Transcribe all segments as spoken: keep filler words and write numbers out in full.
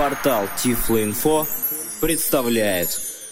Портал Тифлоинфо представляет.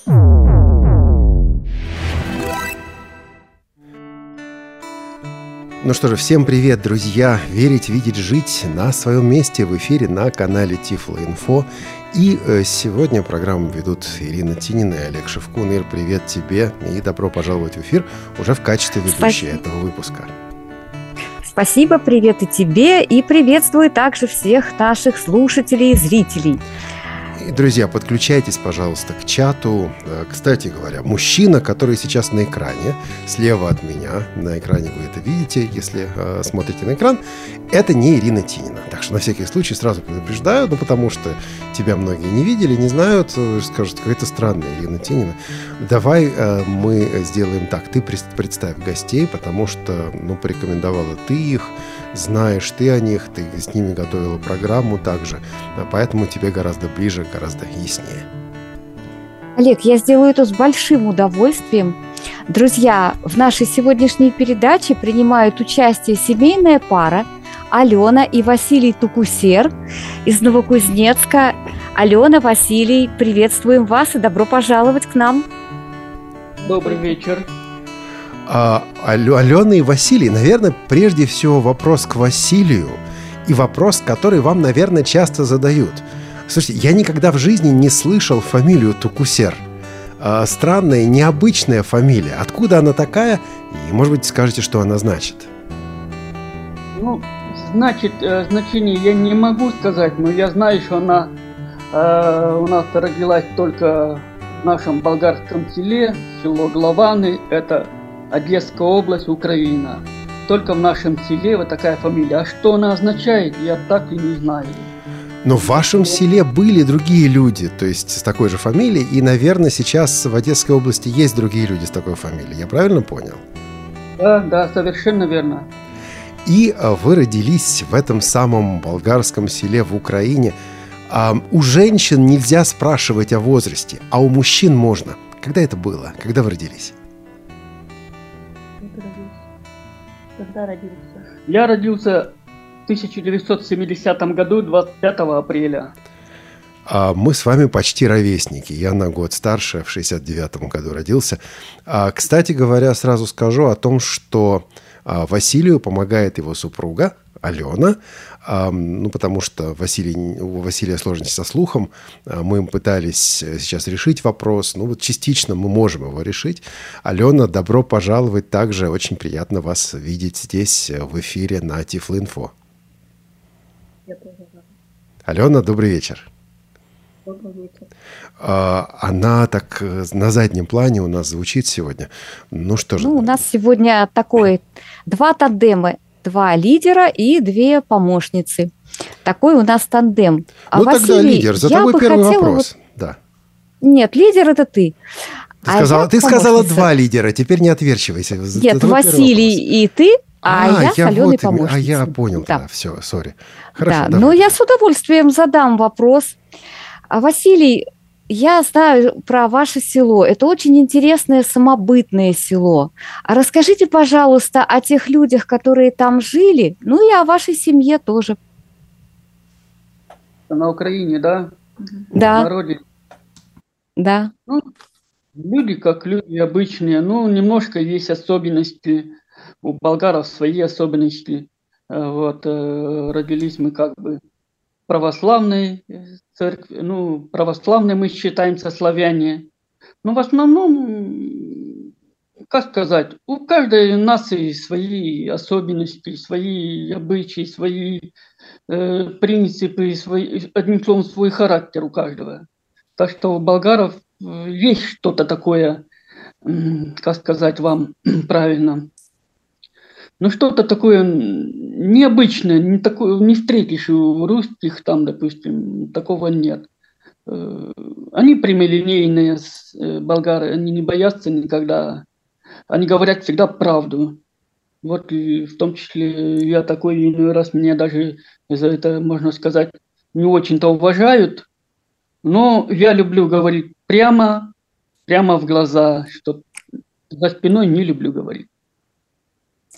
Ну что же, всем привет, друзья! Верить, видеть, жить на своем месте в эфире на канале Тифлоинфо. И э, сегодня программу ведут Ирина Тинина и Олег Шевкун. Ир, привет тебе и добро пожаловать в эфир уже в качестве ведущей Спасибо. этого выпуска. Спасибо, привет и тебе, и приветствую также всех наших слушателей и зрителей. И, друзья, подключайтесь, пожалуйста, к чату. Кстати говоря, мужчина, который сейчас на экране, слева от меня, на экране вы это видите, если э, смотрите на экран, это не Ирина Тинина. Так что на всякий случай сразу предупреждаю, ну потому что тебя многие не видели, не знают, скажут, какая-то странная Ирина Тинина. Давай э, мы сделаем так, ты представь гостей, потому что, ну, порекомендовала ты их, знаешь ты о них, ты с ними готовила программу также, поэтому тебе гораздо ближе, гораздо яснее. Олег, я сделаю это с большим удовольствием. Друзья, в нашей сегодняшней передаче принимают участие семейная пара Алена и Василий Тукусер из Новокузнецка. Алена, Василий, приветствуем вас и добро пожаловать к нам. Добрый вечер. А, Алена и Василий, наверное, прежде всего вопрос к Василию и вопрос, который вам, наверное, часто задают. Слушайте, я никогда в жизни не слышал фамилию Тукусер. А, странная, необычная фамилия. Откуда она такая? И, может быть, скажете, что она значит? Ну, значит, э, значение я не могу сказать, но я знаю, что она э, у нас родилась только в нашем болгарском селе, село Главаны, это Одесская область, Украина. Только в нашем селе вот такая фамилия. А что она означает, я так и не знаю. Но в вашем селе были другие люди, то есть с такой же фамилией, и, наверное, сейчас в Одесской области есть другие люди с такой фамилией. Я правильно понял? Да, да, совершенно верно. И вы родились в этом самом болгарском селе в Украине. А у женщин нельзя спрашивать о возрасте, а у мужчин можно. Когда это было? Когда вы родились? Когда родился? Я родился в тысяча девятьсот семидесятом году, двадцать пятого апреля. А мы с вами почти ровесники. Я на год старше, в шестьдесят девятом году родился. А, кстати говоря, сразу скажу о том, что а, Василию помогает его супруга Алена, а, ну, потому что Василий, у Василия сложности со слухом. А, мы пытались сейчас решить вопрос. Ну, вот частично мы можем его решить. Алена, добро пожаловать. Также очень приятно вас видеть здесь, в эфире на Тифлоинфо. Алена, добрый вечер. Добрый вечер. А, она так на заднем плане у нас звучит сегодня. Ну что же. Ну, у нас сегодня такой два тандема. Два лидера и две помощницы. Такой у нас тандем. А ну, Василий, тогда лидер. За тобой первый вопрос. Вот... Да. Нет, лидер это ты. Ты, а сказала, ты сказала два лидера, теперь не отверчивайся. Нет, Василий и ты, а, а я с Аленой вот, помощницей. А я понял, да, да все, сори. Хорошо, да, но я с удовольствием задам вопрос. А Василий, я знаю про ваше село. Это очень интересное самобытное село. А расскажите, пожалуйста, о тех людях, которые там жили, ну и о вашей семье тоже. На Украине, да? Да. В народе. Да. Ну, люди как люди обычные. Ну, немножко есть особенности. У болгаров свои особенности. Вот, родились мы как бы православной церкви, ну, православные мы считаемся славяне. Но в основном, как сказать, у каждой нации свои особенности, свои обычаи, свои э, принципы, свои, одним словом, свой характер у каждого. Так что у болгаров есть что-то такое, как сказать вам правильно, ну, что-то такое необычное, не, такое, не встретишь у русских, там, допустим, такого нет. Они прямолинейные, болгары, они не боятся никогда, они говорят всегда правду. Вот и в том числе я такой иной раз, меня даже за это, можно сказать, не очень-то уважают, но я люблю говорить прямо, прямо в глаза, что за спиной не люблю говорить.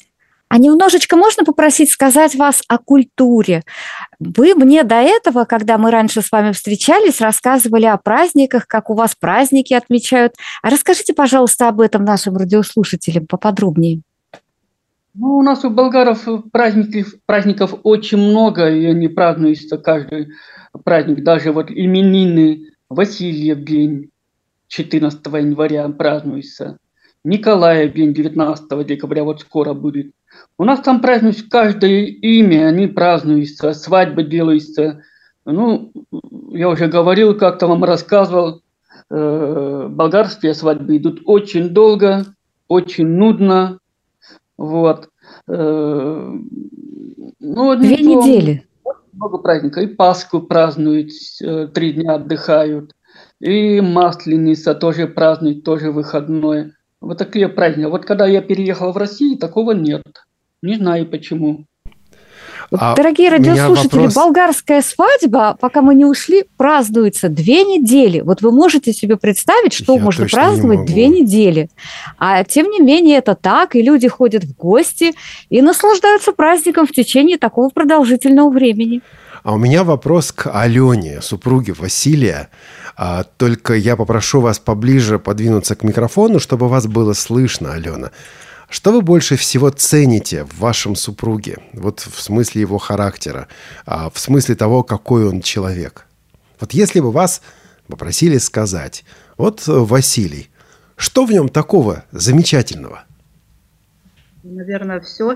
А немножечко можно попросить сказать вас о культуре? Вы мне до этого, когда мы раньше с вами встречались, рассказывали о праздниках, как у вас праздники отмечают. А расскажите, пожалуйста, об этом нашим радиослушателям поподробнее. Ну, у нас у болгаров праздников, праздников очень много, и они празднуются каждый праздник. Даже вот именины Васильев день четырнадцатого января празднуется. Николаев день девятнадцатого декабря, вот скоро будет. У нас там празднуется каждое имя, они празднуются, свадьбы делаются. Ну, я уже говорил, как-то вам рассказывал, э, болгарские свадьбы идут очень долго, очень нудно. Вот. Э, ну, Две словом, недели. много праздников. И Пасху празднуют, э, три дня отдыхают. И Масленица тоже празднуют, тоже выходной. Вот такие праздники. Вот когда я переехал в Россию, такого нет. Не знаю почему. А Дорогие у меня радиослушатели, вопрос- болгарская свадьба, пока мы не ушли, празднуется две недели. Вот вы можете себе представить, что Я можно точно не праздновать могу. две недели. А тем не менее это так, и люди ходят в гости и наслаждаются праздником в течение такого продолжительного времени. А у меня вопрос к Алене, супруге Василия. А, только я попрошу вас поближе подвинуться к микрофону, чтобы вас было слышно, Алена. Что вы больше всего цените в вашем супруге? Вот в смысле его характера, а, в смысле того, какой он человек. Вот если бы вас попросили сказать, вот э, Василий, что в нем такого замечательного? Наверное, все.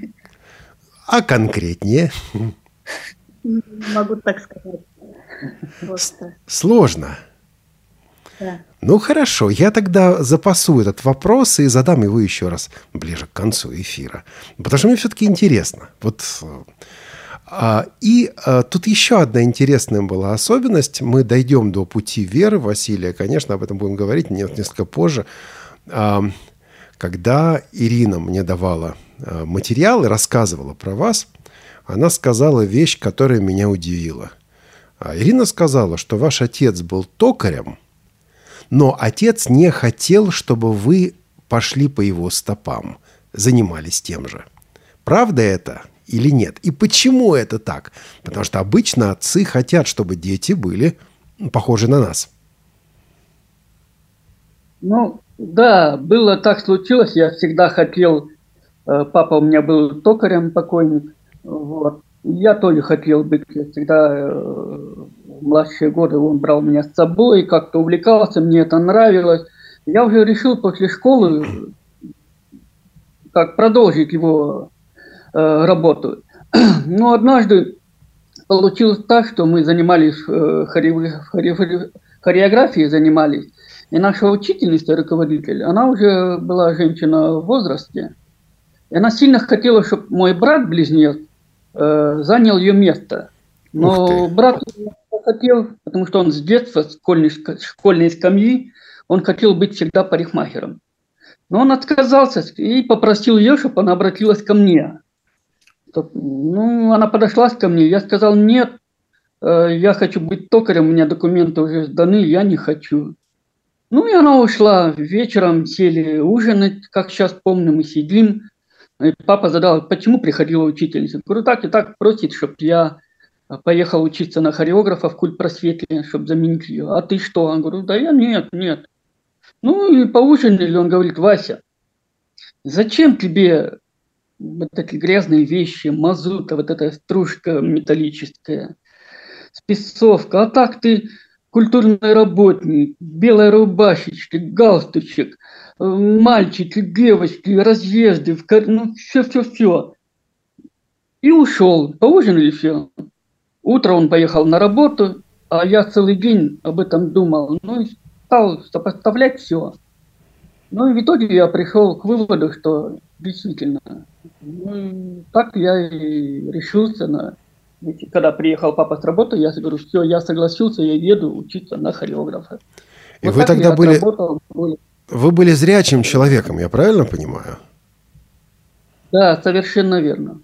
А конкретнее? Не могу так сказать. Просто, Сложно. да. Ну, хорошо, я тогда запасу этот вопрос и задам его еще раз ближе к концу эфира. Потому что мне все-таки интересно. Вот, а, и а, тут еще одна интересная была особенность. Мы дойдем до пути веры Василия. Конечно, об этом будем говорить несколько позже. А, когда Ирина мне давала а, материал и рассказывала про вас, она сказала вещь, которая меня удивила. А Ирина сказала, что ваш отец был токарем, но отец не хотел, чтобы вы пошли по его стопам, занимались тем же. Правда это или нет? И почему это так? Потому что обычно отцы хотят, чтобы дети были похожи на нас. Ну, да, было так случилось. Я всегда хотел, э, папа у меня был токарем, покойник. Вот. Я тоже хотел быть, я всегда э, в младшие годы он брал меня с собой, как-то увлекался, мне это нравилось. Я уже решил после школы как продолжить его э, работу. Но однажды получилось так, что мы занимались э, хореограф- хореограф- хореографией, занимались, и наша учительница, руководитель, она уже была женщина в возрасте, и она сильно хотела, чтобы мой брат-близнец занял ее место. Но брат не хотел, потому что он с детства, с школьной, школьной скамьи, он хотел быть всегда парикмахером. Но он отказался и попросил ее, чтобы она обратилась ко мне. Ну, она подошла ко мне, я сказал, нет, я хочу быть токарем, у меня документы уже сданы, я не хочу. Ну, и она ушла. Вечером сели ужинать, как сейчас помню, мы сидим. И папа задал, почему приходила учительница. Говорю, так и так просит, чтобы я поехал учиться на хореографа в культпросвете, чтобы заменить ее. А ты что? Он говорит, да я нет, нет. Ну и поужинали, он говорит, Вася, зачем тебе вот эти грязные вещи, мазута, вот эта стружка металлическая, спецовка, а так ты культурный работник, белая рубашечка, галстучек, мальчики, девочки, разъезды, в кар... ну все-все-все. И ушел, поужинали, все. Утро он поехал на работу, а я целый день об этом думал, ну и стал сопоставлять все. Ну и в итоге я пришел к выводу, что действительно, ну, так я и решился на... Когда приехал папа с работы, я говорю, все, я согласился, я еду учиться на хореографа. И вот вы тогда были... отработал. Вы были зрячим человеком, я правильно понимаю? Да, совершенно верно.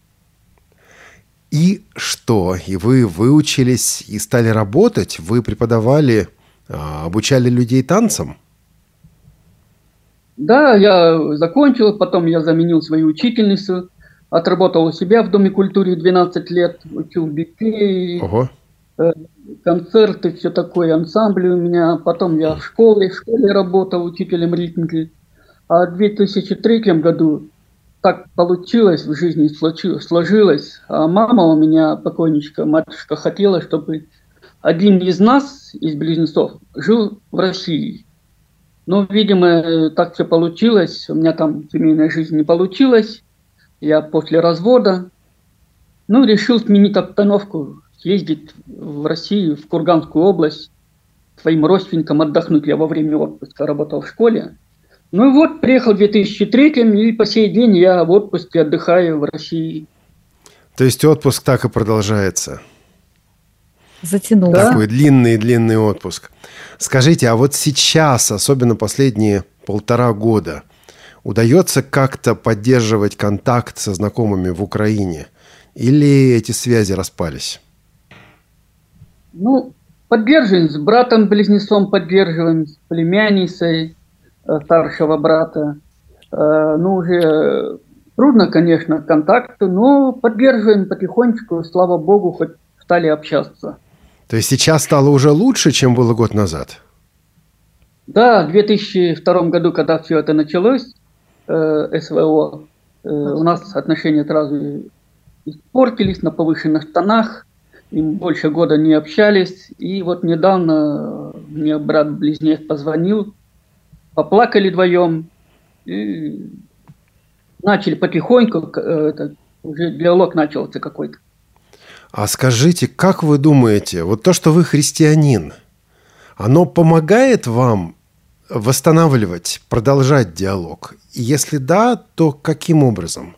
И что? И вы выучились и стали работать? Вы преподавали, обучали людей танцам? Да, я закончил, потом я заменил свою учительницу. отработал у себя в Доме культуры двенадцать лет, учил детей, Ого. э, концерты, все такое, ансамбли у меня. Потом я в школе, в школе работал учителем ритмики. А в две тысячи третьем году так получилось в жизни, случи- сложилось. А мама у меня, покойничка, матушка, хотела, чтобы один из нас, из близнецов, жил в России. Но, видимо, так все получилось. У меня там семейная жизнь не получилась. Я после развода, ну, решил сменить обстановку, съездить в Россию, в Курганскую область, своим родственникам отдохнуть. Я во время отпуска работал в школе. Ну и вот, приехал в две тысячи третьем, и по сей день я в отпуске отдыхаю в России. То есть отпуск так и продолжается? Затянул. Да. Такой длинный-длинный отпуск. Скажите, а вот сейчас, особенно последние полтора года, удается как-то поддерживать контакт со знакомыми в Украине? Или эти связи распались? Ну, поддерживаем, с братом-близнецом поддерживаем, с племянницей э, старшего брата. Э, ну, уже трудно, конечно, контакты, но поддерживаем потихонечку, слава богу, хоть стали общаться. То есть сейчас стало уже лучше, чем было год назад? Да, в две тысячи втором году, когда все это началось, э, СВО, э, у нас отношения сразу испортились на повышенных тонах, и больше года не общались. И вот недавно мне брат-близнец позвонил, поплакали вдвоем, и начали потихоньку, э, это, уже диалог начался какой-то. А скажите, как вы думаете, вот то, что вы христианин, оно помогает вам восстанавливать, продолжать диалог? И если да, то каким образом?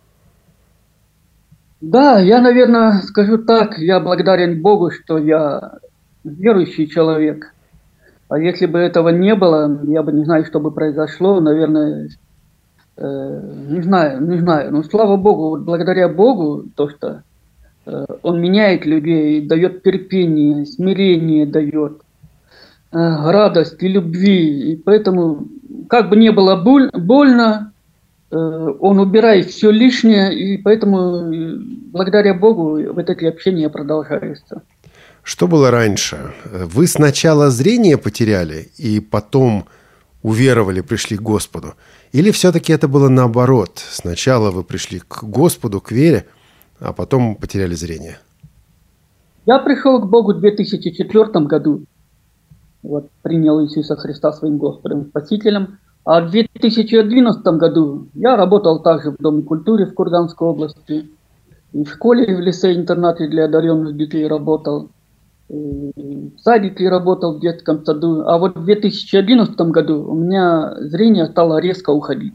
Да, я, наверное, скажу так, я благодарен Богу, что я верующий человек. А если бы этого не было, я бы не знаю, что бы произошло, наверное, э, не знаю, не знаю. Но слава Богу, вот благодаря Богу, то, что э, Он меняет людей, дает терпение, смирение дает, э, радость и любви. И поэтому, как бы не было боль, больно, Он убирает все лишнее, и поэтому благодаря Богу вот эти общения продолжаются. Что было раньше? Вы сначала зрение потеряли и потом уверовали, пришли к Господу? Или все-таки это было наоборот? Сначала вы пришли к Господу, к вере, а потом потеряли зрение? Я пришел к Богу в две тысячи четвёртом году. Вот, принял Иисуса Христа своим Господом и Спасителем. А в две тысячи одиннадцатом году я работал также в Доме культуры в Курганской области. И в школе, и в лицее-интернате для одаренных детей работал. И в садике работал в детском саду. А вот в две тысячи одиннадцатом году у меня зрение стало резко уходить.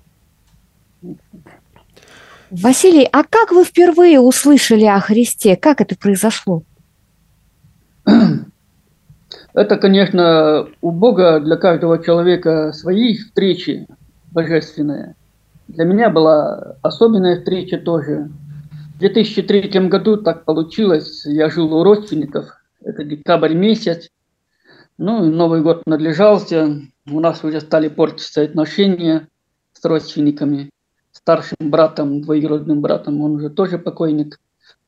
Василий, а как вы впервые услышали о Христе? Как это произошло? Это, конечно, у Бога для каждого человека свои встречи божественные. Для меня была особенная встреча тоже. В две тысячи третьем году так получилось, я жил у родственников, это декабрь месяц. Ну, Новый год наближался, у нас уже стали портиться отношения с родственниками. Старшим братом, двоюродным братом, он уже тоже покойник.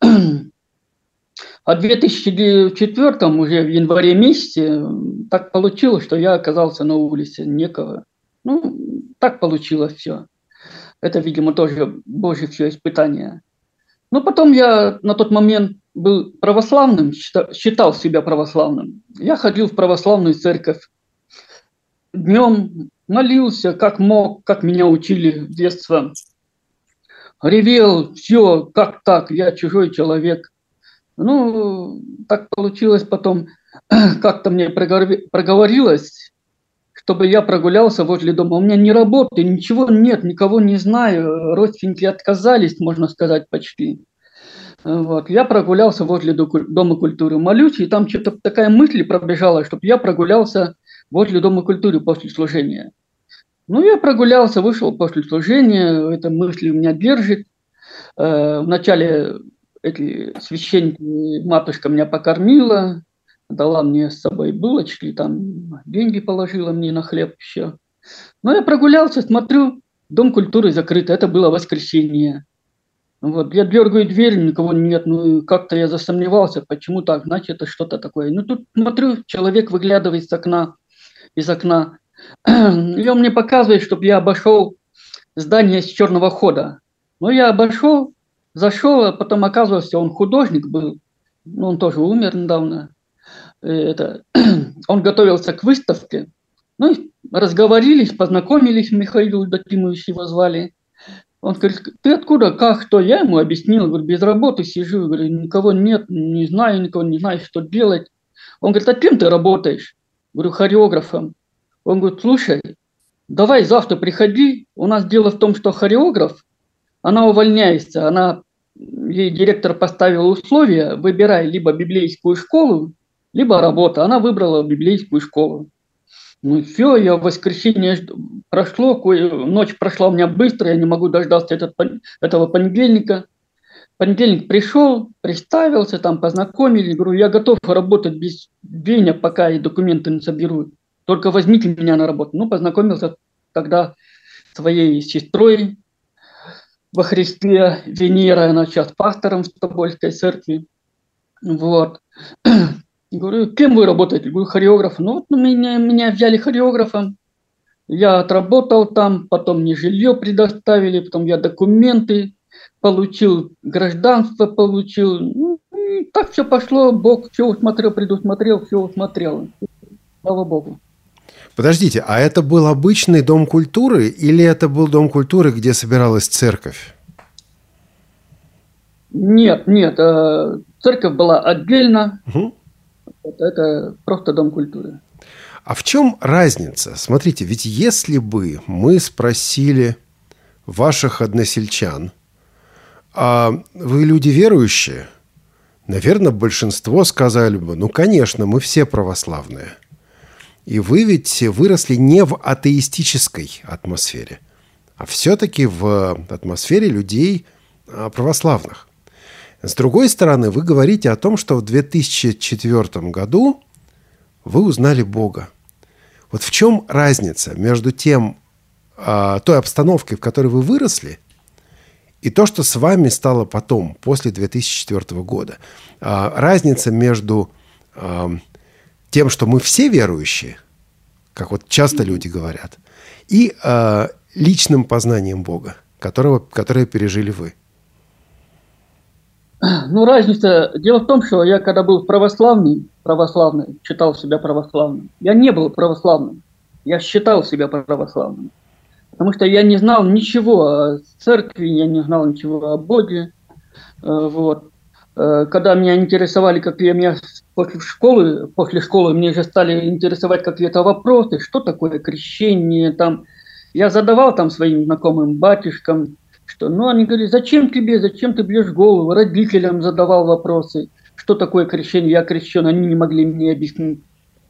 А в две тысячи четвёртом, уже в январе месяце, так получилось, что я оказался на улице, некого. Ну, так получилось все. Это, видимо, тоже Божье все испытание. Но потом я на тот момент был православным, считал себя православным. Я ходил в православную церковь. Днем молился, как мог, как меня учили в детстве. Ревел, все, как так, я чужой человек. Ну, так получилось потом, как-то мне проговорилось, чтобы я прогулялся возле дома. У меня ни работы, ничего нет, никого не знаю. Родственники отказались, можно сказать, почти. Вот. Я прогулялся возле Дома культуры, молюсь, и там что-то такая мысль пробежала, чтобы я прогулялся возле Дома культуры после служения. Ну, я прогулялся, вышел после служения, эта мысль у меня держит. Вначале эти священники, матушка меня покормила, дала мне с собой булочки, там деньги положила мне на хлеб еще. Но я прогулялся, смотрю, Дом культуры закрыт, это было воскресенье. Вот, я дергаю дверь, никого нет, ну, как-то я засомневался, почему так, значит, это что-то такое. Ну, тут смотрю, человек выглядывает из окна, из окна, и он мне показывает, чтобы я обошел здание с черного хода. Ну, я обошел, зашел, а потом оказывается, он художник был, ну, он тоже умер недавно. Это, он готовился к выставке. Ну, разговорились, познакомились, Михаил Дакимович его звали. Он говорит, ты откуда, как, кто? Я ему объяснил, говорю, без работы сижу, говорю, никого нет, не знаю никого, не знаю, что делать. Он говорит, а кем ты работаешь? Говорю, хореографом. Он говорит, слушай, давай завтра приходи, у нас дело в том, что хореограф, она увольняется, она, ей директор поставил условия, выбирай либо библейскую школу, либо работа. Она выбрала библейскую школу. Ну все, я в воскресенье прошло, ночь прошла у меня быстро, я не могу дождаться этот, этого понедельника. Понедельник пришел, представился, там познакомились, говорю, я готов работать без дня, пока и документы не соберу. Только возьмите меня на работу. Ну, познакомился тогда с своей сестрой во Христе, Венера, она сейчас пастором в Тобольской церкви. Вот. Говорю, кем вы работаете? Говорю, хореограф. Ну, вот меня, меня взяли хореографом. Я отработал там, потом мне жилье предоставили, потом я документы получил, гражданство получил. Ну, и так все пошло, Бог все усмотрел, предусмотрел, все усмотрел. Слава Богу. Подождите, а это был обычный дом культуры или это был дом культуры, где собиралась церковь? Нет, нет, церковь была отдельно. Угу. Это просто дом культуры. А в чем разница? Смотрите, ведь если бы мы спросили ваших односельчан, а вы люди верующие, наверное, большинство сказали бы, ну, конечно, мы все православные. И вы ведь выросли не в атеистической атмосфере, а все-таки в атмосфере людей православных. С другой стороны, вы говорите о том, что в две тысячи четвёртом году вы узнали Бога. Вот в чем разница между тем, той обстановкой, в которой вы выросли, и то, что с вами стало потом, после две тысячи четвёртого года? Разница между тем, что мы все верующие, как вот часто люди говорят, и личным познанием Бога, которого, которое пережили вы. Ну, разница. Дело в том, что я когда был православный, православный, считал себя православным. Я не был православным. Я считал себя православным. Потому что я не знал ничего о церкви, я не знал ничего о Боге. Вот. Когда меня интересовали какие меня после школы, после школы мне же стали интересовать какие-то вопросы, что такое крещение, там. Я задавал там своим знакомым батюшкам, что, ну, они говорят, зачем тебе, зачем ты бьешь голову? Родителям задавал вопросы, что такое крещение, я крещен, они не могли мне объяснить.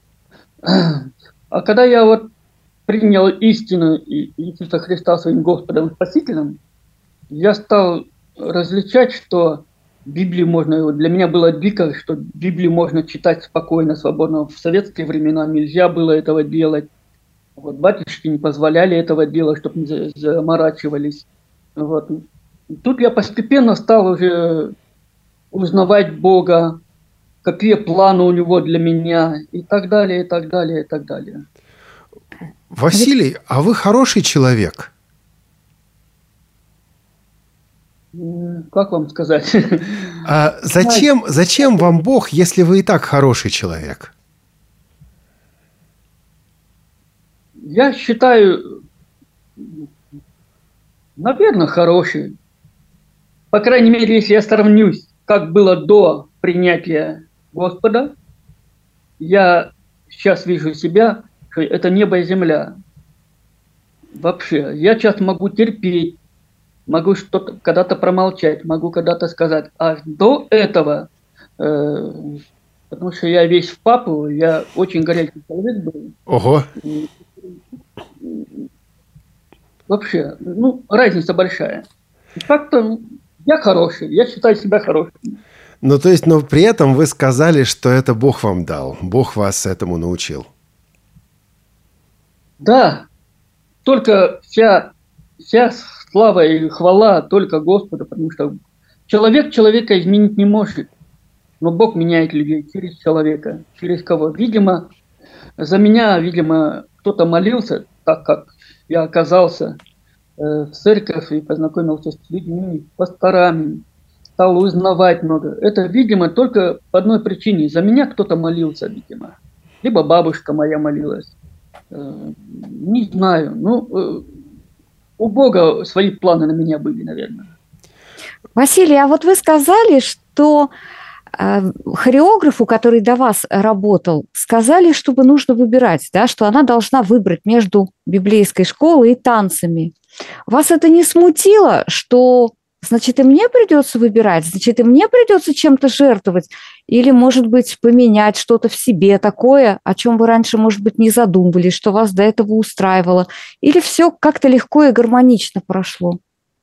А когда я вот принял истину Иисуса Христа своим Господом и Спасителем, я стал различать, что Библию можно, для меня было дико, что Библию можно читать спокойно, свободно. В советские времена нельзя было этого делать. Вот, батюшки не позволяли этого делать, чтобы не заморачивались. Вот. Тут я постепенно стал уже узнавать Бога, какие планы у Него для меня, и так далее, и так далее, и так далее. Василий, а вы хороший человек? Как вам сказать? А зачем, зачем вам Бог, если вы и так хороший человек? Я считаю, наверное, хороший. По крайней мере, если я сравнюсь, как было до принятия Господа, я сейчас вижу себя, что это небо и земля. Вообще, я сейчас могу терпеть, могу что-то когда-то промолчать, могу когда-то сказать. А до этого, э, потому что я весь в папу, я очень горячий человек был. Ого! Вообще, ну, разница большая. Как-то я хороший, я считаю себя хорошим. Ну, то есть, но при этом вы сказали, что это Бог вам дал, Бог вас этому научил. Да, только вся, вся слава и хвала только Господу, потому что человек человека изменить не может. Но Бог меняет людей через человека, через кого. Видимо, за меня, видимо, кто-то молился, так как я оказался э, в церковь и познакомился с людьми, пасторами, стал узнавать много. Это, видимо, только по одной причине. За меня кто-то молился, видимо. Либо бабушка моя молилась. Э, не знаю. Ну, э, у Бога свои планы на меня были, наверное. Василий, а вот вы сказали, что хореографу, который до вас работал, сказали, чтобы нужно выбирать, да, что она должна выбрать между библейской школой и танцами. Вас это не смутило, что, значит, и мне придется выбирать, значит, и мне придется чем-то жертвовать, или, может быть, поменять что-то в себе такое, о чем вы раньше, может быть, не задумывались, что вас до этого устраивало, или все как-то легко и гармонично прошло?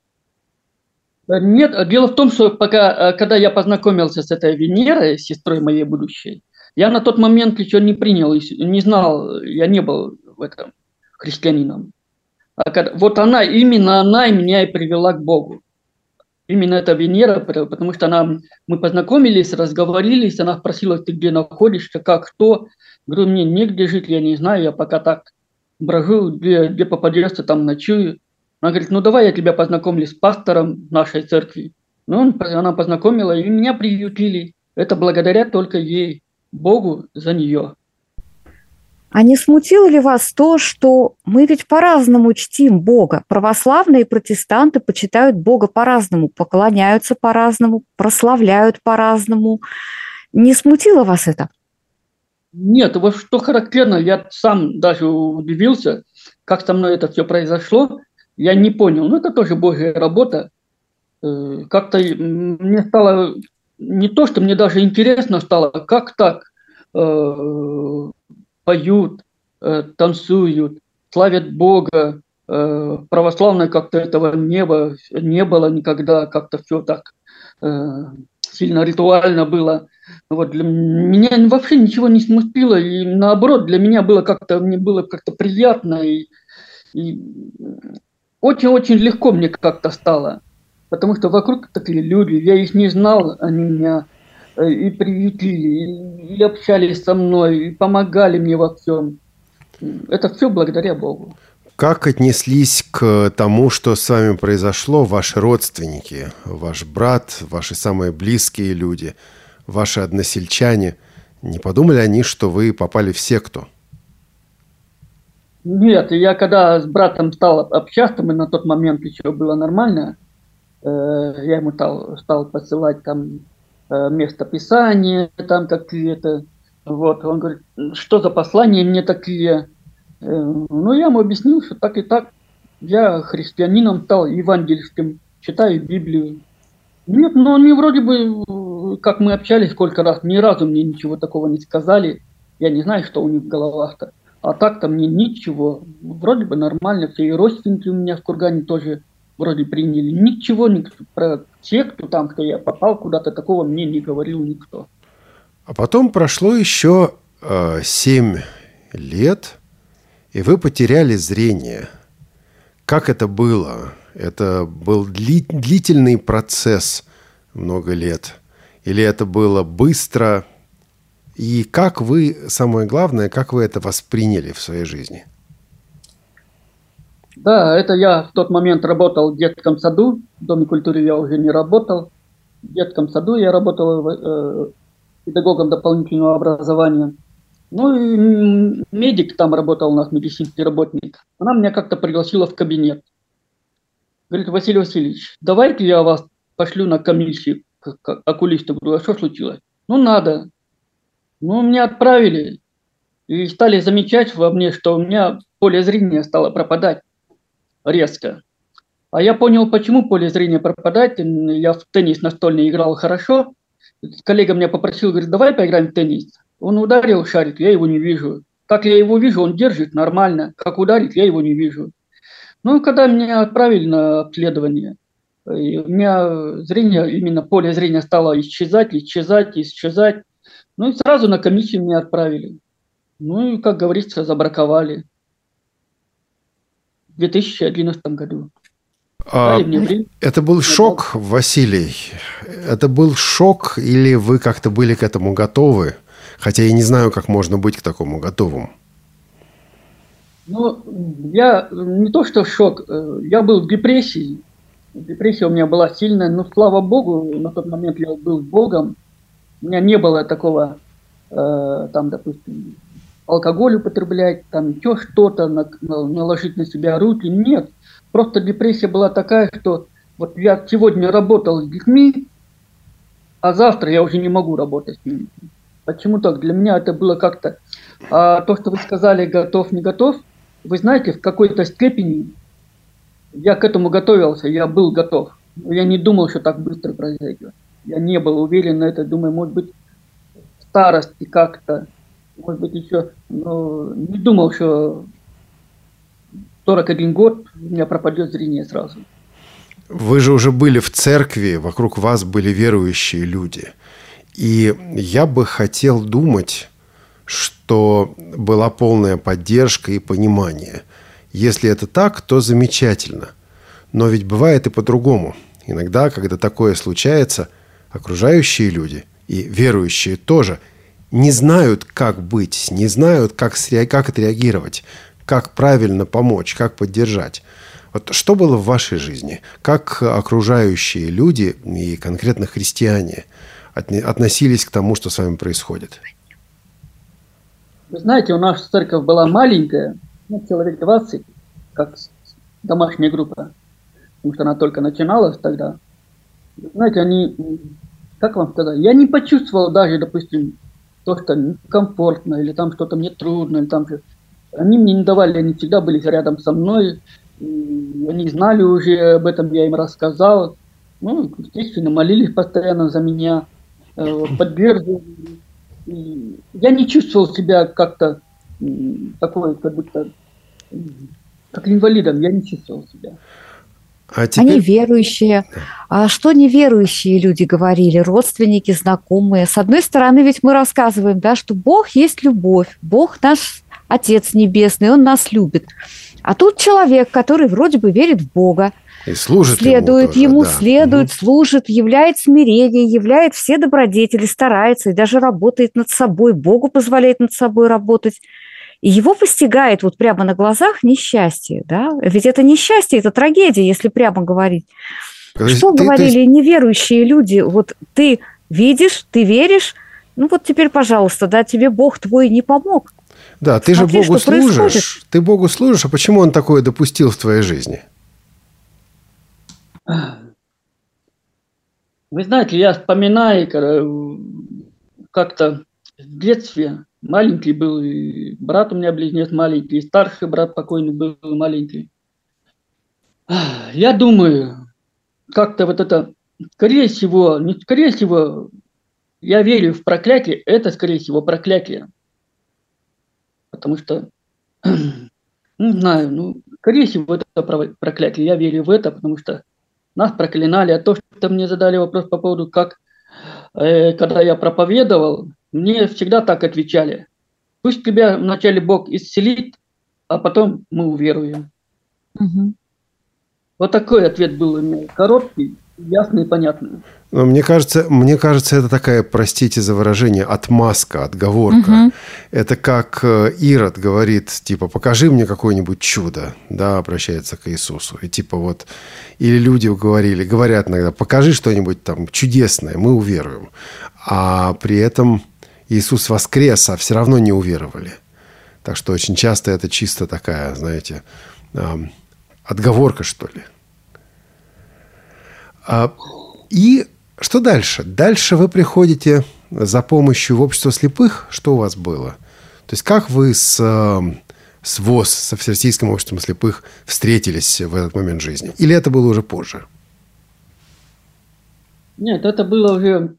Нет, дело в том, что пока, когда я познакомился с этой Венерой, сестрой моей будущей, я на тот момент еще не принял, не знал, я не был в этом христианином. А когда, вот она, именно она меня и привела к Богу. Именно эта Венера, потому что она, мы познакомились, разговорились, она спросила, ты где находишься, как, кто. Говорю, мне негде жить, я не знаю, я пока так брожу, где, где попадется, там ночую. Она говорит, ну давай я тебя познакомлю с пастором нашей церкви. Ну, он, она познакомила, и меня приютили. Это благодаря только ей, Богу за нее. А не смутило ли вас то, что мы ведь по-разному чтим Бога? Православные и протестанты почитают Бога по-разному, поклоняются по-разному, прославляют по-разному. Не смутило вас это? Нет, вот что характерно, я сам даже удивился, как со мной это все произошло. Я не понял, ну это тоже Божья работа. Как-то мне стало, не то, что мне даже интересно стало, как так э, поют, э, танцуют, славят Бога. Э, православное как-то этого не было, не было никогда, как-то все так э, сильно ритуально было. Вот для меня вообще ничего не смутило, и наоборот, для меня было как-то, мне было как-то приятно, и, и очень-очень легко мне как-то стало, потому что вокруг такие люди, я их не знал, они меня и приютили, и, и общались со мной, и помогали мне во всем. Это все благодаря Богу. Как отнеслись к тому, что с вами произошло, ваши родственники, ваш брат, ваши самые близкие люди, ваши односельчане? Не подумали они, что вы попали в секту? Нет, я когда с братом стал общаться, мы на тот момент еще было нормально, э, я ему стал, стал посылать там э, местописания, там какие-то, вот, он говорит, что за послания мне такие, э, ну, я ему объяснил, что так и так, я христианином стал, евангельским, читаю Библию. Нет, ну, они вроде бы, как мы общались сколько раз, ни разу мне ничего такого не сказали, я не знаю, что у них в головах-то. А так-то мне ничего. Вроде бы нормально. Все и родственники у меня в Кургане тоже вроде приняли. Ничего не, про секту там, что я попал куда-то, такого мне не говорил никто. А потом прошло еще э, семь лет, и вы потеряли зрение. Как это было? Это был дли- длительный процесс много лет? Или это было быстро? И как вы, самое главное, как вы это восприняли в своей жизни? Да, это я в тот момент работал в детском саду. В Доме культуры я уже не работал. В детском саду я работал э, педагогом дополнительного образования. Ну и медик там работал у нас, медицинский работник. Она меня как-то пригласила в кабинет. Говорит, Василий Васильевич, давайте я вас пошлю на комиссию к, к окулисту. Говорю, а что случилось? Ну, надо. Ну, меня отправили и стали замечать во мне, что у меня поле зрения стало пропадать резко. А я понял, почему поле зрения пропадает. Я в теннис настольный играл хорошо. Коллега меня попросил, говорит, давай поиграем в теннис. Он ударил шарик, я его не вижу. Как я его вижу, он держит нормально. Как ударит, я его не вижу. Ну, когда меня отправили на обследование, у меня зрение, именно поле зрения стало исчезать, исчезать, исчезать. Ну и сразу на комиссию меня отправили. Ну и, как говорится, забраковали в две тысячи одиннадцатом году. А, Дали мне время. это был шок, Василий? Это был шок или вы как-то были к этому готовы? Хотя я не знаю, как можно быть к такому готовым. Ну, я не то что шок, э, я был в депрессии. Депрессия у меня была сильная, но слава богу, на тот момент я был с Богом. У меня не было такого, э, там, допустим, алкоголь употреблять, там еще что-то, на- на- наложить на себя руки. Нет, просто депрессия была такая, что вот я сегодня работал с детьми, а завтра я уже не могу работать с ними. Почему так? Для меня это было как-то... А то, что вы сказали, готов, не готов, вы знаете, в какой-то степени я к этому готовился, я был готов. Но я не думал, что так быстро произойдет. Я не был уверен на это. Думаю, может быть, в старости как-то, может быть, еще... Но не думал, что сорок один год у меня пропадет зрение сразу. Вы же уже были в церкви, вокруг вас были верующие люди. И я бы хотел думать, что была полная поддержка и понимание. Если это так, то замечательно. Но ведь бывает и по-другому. Иногда, когда такое случается, окружающие люди и верующие тоже не знают, как быть, не знают, как, сре- как отреагировать, как правильно помочь, как поддержать. Вот что было в вашей жизни? Как окружающие люди и конкретно христиане отне- относились к тому, что с вами происходит? Вы знаете, у нас церковь была маленькая, ну, человек двадцать, как с- домашняя группа, потому что она только начиналась тогда. Вы знаете, они, м, как вам сказать, я не почувствовал даже, допустим, то, что некомфортно, или там что-то мне трудно, или там же... Они мне не давали, они всегда были рядом со мной, и они знали уже об этом, я им рассказал. Ну, естественно, молились постоянно за меня, э, поддерживали. И я не чувствовал себя как-то м, такой, как будто, м, как инвалидом, я не чувствовал себя. А Они теперь... верующие. А что неверующие люди говорили, родственники, знакомые? С одной стороны, ведь мы рассказываем, да, что Бог есть любовь, Бог наш Отец Небесный, Он нас любит. А тут человек, который вроде бы верит в Бога, И служит следует ему, ему, тоже, да. следует, Мгм. служит, являет смирение, являет все добродетели, старается и даже работает над собой, Богу позволяет над собой работать. И его постигает вот прямо на глазах несчастье, да? Ведь это несчастье, это трагедия, если прямо говорить. То есть Что ты- то говорили есть- неверующие люди? Вот ты видишь, ты веришь, ну вот теперь, пожалуйста, да, тебе Бог твой не помог. Да, ты же Смотри, Богу что происходит. служишь. Ты Богу служишь, а почему Он такое допустил в твоей жизни? Вы знаете, я вспоминаю, когда, э, как-то в детстве маленький был, и брат у меня близнец маленький, и старший брат покойный был маленький. Я думаю, как-то вот это, скорее всего, не скорее всего, я верю в проклятие, это, скорее всего, проклятие. Потому что, не знаю, ну, скорее всего, это про- проклятие. Я верю в это, потому что нас проклинали. А то, что мне задали вопрос по поводу, как, э, когда я проповедовал, мне всегда так отвечали. Пусть тебя вначале Бог исцелит, а потом мы уверуем. Мгм. Вот такой ответ был у меня. Короткий, ясный и понятный. Но мне кажется, мне кажется, это такая, простите за выражение, отмазка, отговорка. Мгм. Это как э, Ирод говорит, типа, покажи мне какое-нибудь чудо, да, обращается к Иисусу. И типа вот, или люди говорили, говорят иногда, покажи что-нибудь там чудесное, мы уверуем. А при этом Иисус воскрес, а все равно не уверовали. Так что очень часто это чисто такая, знаете, эм, отговорка, что ли. А, И что дальше? Дальше вы приходите за помощью в общество слепых. Что у вас было? То есть как вы с, э, с ВОС, со Всероссийским обществом слепых, встретились в этот момент жизни? Или это было уже позже? Нет, это было уже,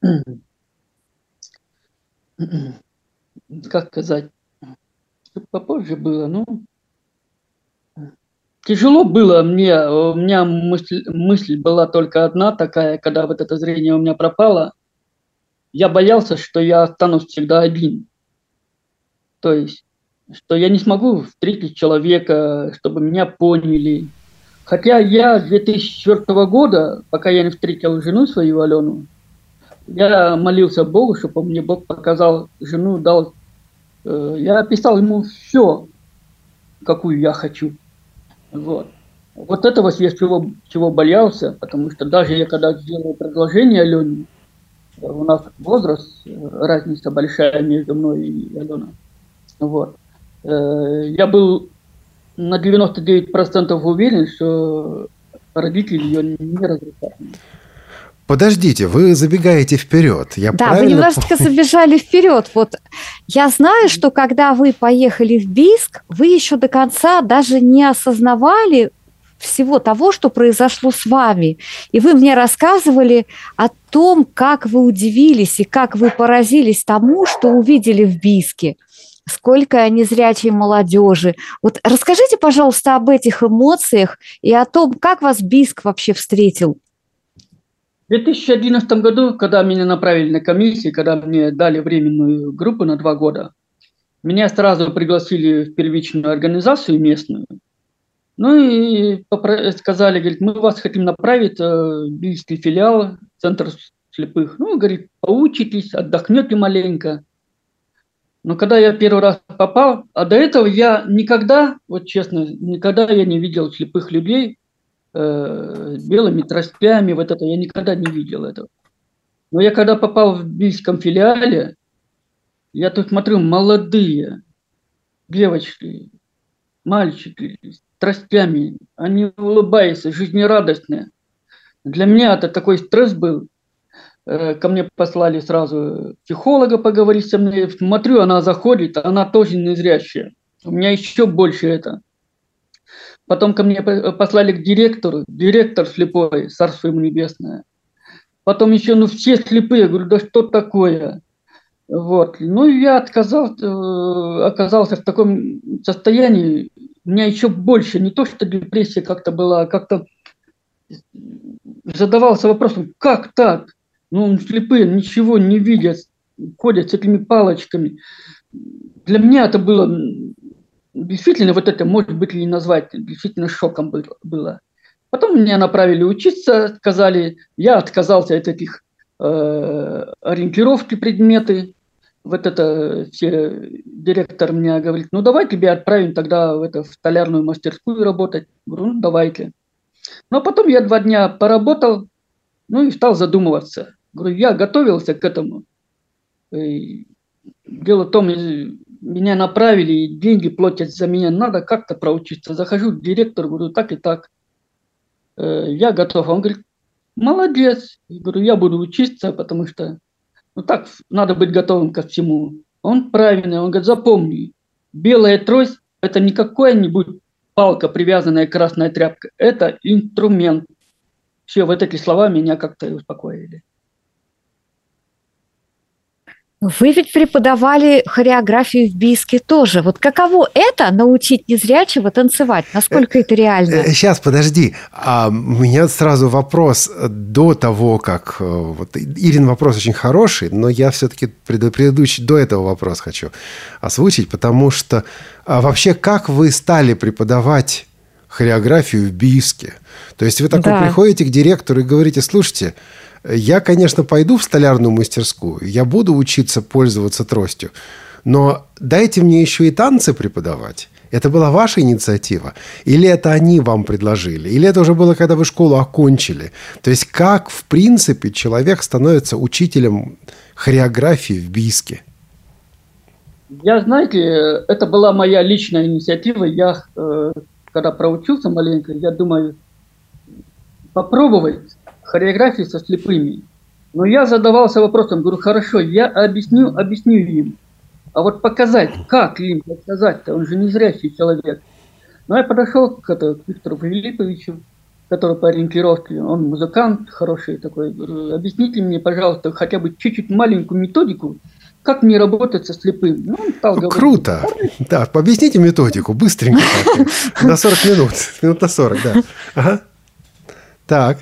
как сказать, попозже было, ну, тяжело было мне, у меня мысль, мысль была только одна такая, когда вот это зрение у меня пропало, я боялся, что я останусь всегда один. То есть, что я не смогу встретить человека, чтобы меня поняли, Хотя я с две тысячи четвёртого года, пока я не встретил жену свою, Алену, я молился Богу, чтобы мне Бог показал жену, дал. Э, я описал ему все, какую я хочу. Вот. Вот этого я чего, чего боялся, потому что даже я когда сделал предложение Алене, у нас возраст, разница большая между мной и Аленой. Вот. Э, я был на девяносто девять процентов уверен, что родители ее не разрешат. Подождите, вы забегаете вперед. Я да, правильно... вы немножечко забежали вперед. Вот я знаю, что когда вы поехали в Бийск, вы еще до конца даже не осознавали всего того, что произошло с вами. И вы мне рассказывали о том, как вы удивились и как вы поразились тому, что увидели в Бийске. Сколько незрячей молодежи. Вот расскажите, пожалуйста, об этих эмоциях и о том, как вас Бийск вообще встретил. В две тысячи одиннадцатом году, когда меня направили на комиссию, когда мне дали временную группу на два года, меня сразу пригласили в первичную организацию местную. Ну и сказали, говорит, мы вас хотим направить в Бийский филиал, Центр слепых. Ну, говорит, поучитесь, отдохнете маленько. Но когда я первый раз попал, а до этого я никогда, вот честно, никогда я не видел слепых людей э, с белыми тростями, вот это я никогда не видел этого. Но я когда попал в Бийском филиале, я тут смотрю, молодые девочки, мальчики с тростями, они улыбаются, жизнерадостные. Для меня это такой стресс был. Ко мне послали сразу психолога поговорить со мной. Смотрю, она заходит, она тоже незрячая. У меня еще больше это. Потом ко мне послали к директору. Директор слепой, царство ему небесное. Потом еще, ну все слепые. Я говорю, да что такое? Вот. Ну я отказался, оказался в таком состоянии. У меня еще больше, не то что депрессия как-то была, как-то задавался вопросом, как так? Ну, слепые ничего не видят, ходят с этими палочками. Для меня это было действительно, вот это, может быть, и назвать, действительно шоком было. Потом меня направили учиться, сказали, я отказался от этих э, ориентировки предметы. Вот это все, директор мне говорит, ну давай тебя отправим тогда в, это, в столярную мастерскую работать. Говорю, ну давайте. Но потом я два дня поработал, ну и стал задумываться. Говорю, я готовился к этому. И дело в том, меня направили, и деньги платят за меня, надо как-то проучиться. Захожу к директору, говорю, так и так. Я готов. Он говорит, молодец. Я говорю, я буду учиться, потому что ну так надо быть готовым ко всему. Он правильный, он говорит, запомни, белая трость – это не какая-нибудь палка, привязанная красная тряпка, это инструмент. Все, вот эти слова меня как-то успокоили. Вы ведь преподавали хореографию в Бийске тоже. Вот каково это научить незрячего танцевать? Насколько это реально? Сейчас, подожди. А у меня сразу вопрос до того, как... Вот, Ирин, вопрос очень хороший, но я все-таки предыдущий, до этого вопрос хочу озвучить, потому что а вообще как вы стали преподавать хореографию в Бийске? То есть вы такой да. приходите к директору и говорите, слушайте, я, конечно, пойду в столярную мастерскую, я буду учиться пользоваться тростью, но дайте мне еще и танцы преподавать. Это была ваша инициатива? Или это они вам предложили? Или это уже было, когда вы школу окончили? То есть как, в принципе, человек становится учителем хореографии в Бийске? Я, знаете, это была моя личная инициатива. Я, когда проучился маленько, я думаю, попробовать хореографии со слепыми. Но я задавался вопросом, говорю, хорошо, я объясню, объясню им. А вот показать, как им показать-то, он же не зрячий человек. Но я подошел к, это, к Виктору Филипповичу, который по ориентировке, он музыкант хороший такой, говорю, объясните мне, пожалуйста, хотя бы чуть-чуть маленькую методику, как мне работать со слепым. Ну, он стал говорить, круто. Да, объясните методику, быстренько. На сорок минут. Минут на сорок, да. Ага. Так.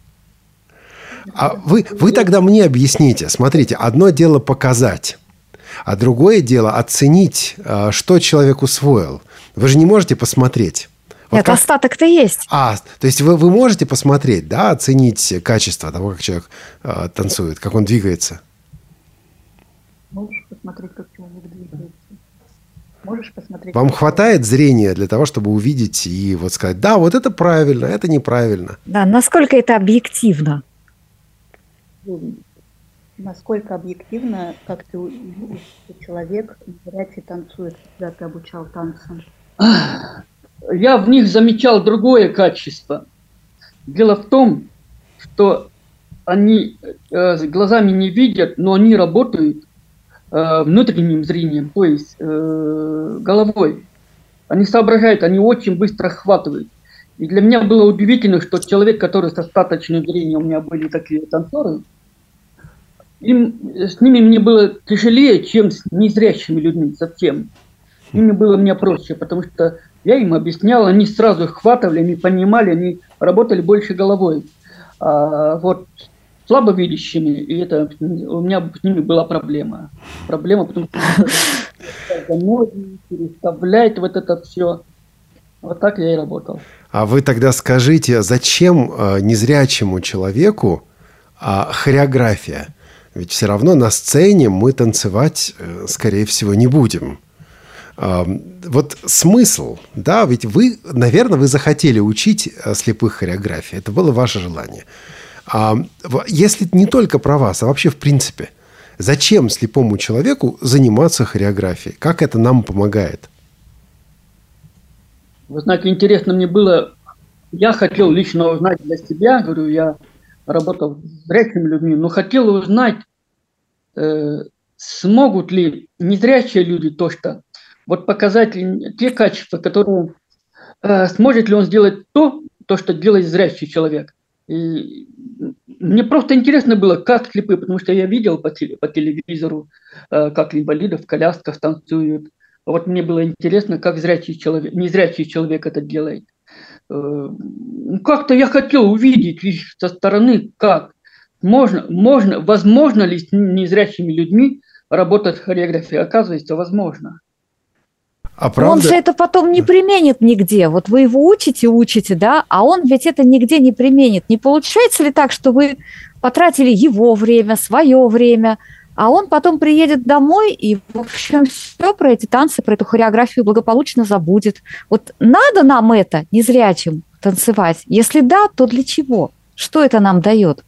А вы, вы тогда мне объясните. Смотрите, одно дело показать, а другое дело оценить, что человек усвоил. Вы же не можете посмотреть. Вот Нет, как... остаток-то есть. А, то есть вы, вы можете посмотреть, да, оценить качество того, как человек э, танцует, как он двигается? Можешь посмотреть, как человек двигается. Можешь посмотреть. Вам как хватает зрения для того, чтобы увидеть и вот сказать, да, вот это правильно, это неправильно. Да, насколько это объективно? человек- Насколько объективно, как ты увидишь, что человек зрячий танцует, когда ты обучал танцам? Я в них замечал другое качество. Дело в том, что они э, глазами не видят, но они работают э, внутренним зрением, то есть э, головой. Они соображают, они очень быстро охватывают. И для меня было удивительно, что человек, который с остаточным зрением, у меня были такие танцоры, им, с ними мне было тяжелее, чем с незрячими людьми совсем. С ними было мне проще, потому что я им объяснял, они сразу охватывали, они понимали, они работали больше головой. А вот слабовидящими, и это у меня с ними была проблема. Проблема, потому что ноги переставлять вот это все. Вот так я и работал. А вы тогда скажите, зачем э, незрячему человеку э, хореография? Ведь все равно на сцене мы танцевать, э, скорее всего, не будем. Э, вот смысл, да, ведь вы, наверное, вы захотели учить э, слепых хореографии. Это было ваше желание. А, если не только про вас, а вообще в принципе, зачем слепому человеку заниматься хореографией? Как это нам помогает? Вы знаете, интересно мне было, я хотел лично узнать для себя, говорю, я работал с зрячими людьми, но хотел узнать, э, смогут ли незрячие люди то, что, вот показать те качества, которые, э, сможет ли он сделать то, то, что делает зрячий человек. И мне просто интересно было, как слепые, потому что я видел по, теле, по телевизору, э, как инвалиды в колясках танцуют. Вот мне было интересно, как зрячий человек, незрячий человек это делает. Э, как-то я хотел увидеть со стороны, как можно, можно, возможно ли с незрячими людьми работать в хореографии. Оказывается, возможно. А правда... Он же это потом не применит нигде. Вот вы его учите, учите, да, а он ведь это нигде не применит. Не получается ли так, что вы потратили его время, свое время, а он потом приедет домой и, в общем, все про эти танцы, про эту хореографию благополучно забудет. Вот надо нам это, незрячим, танцевать? Если да, то для чего? Что это нам дает?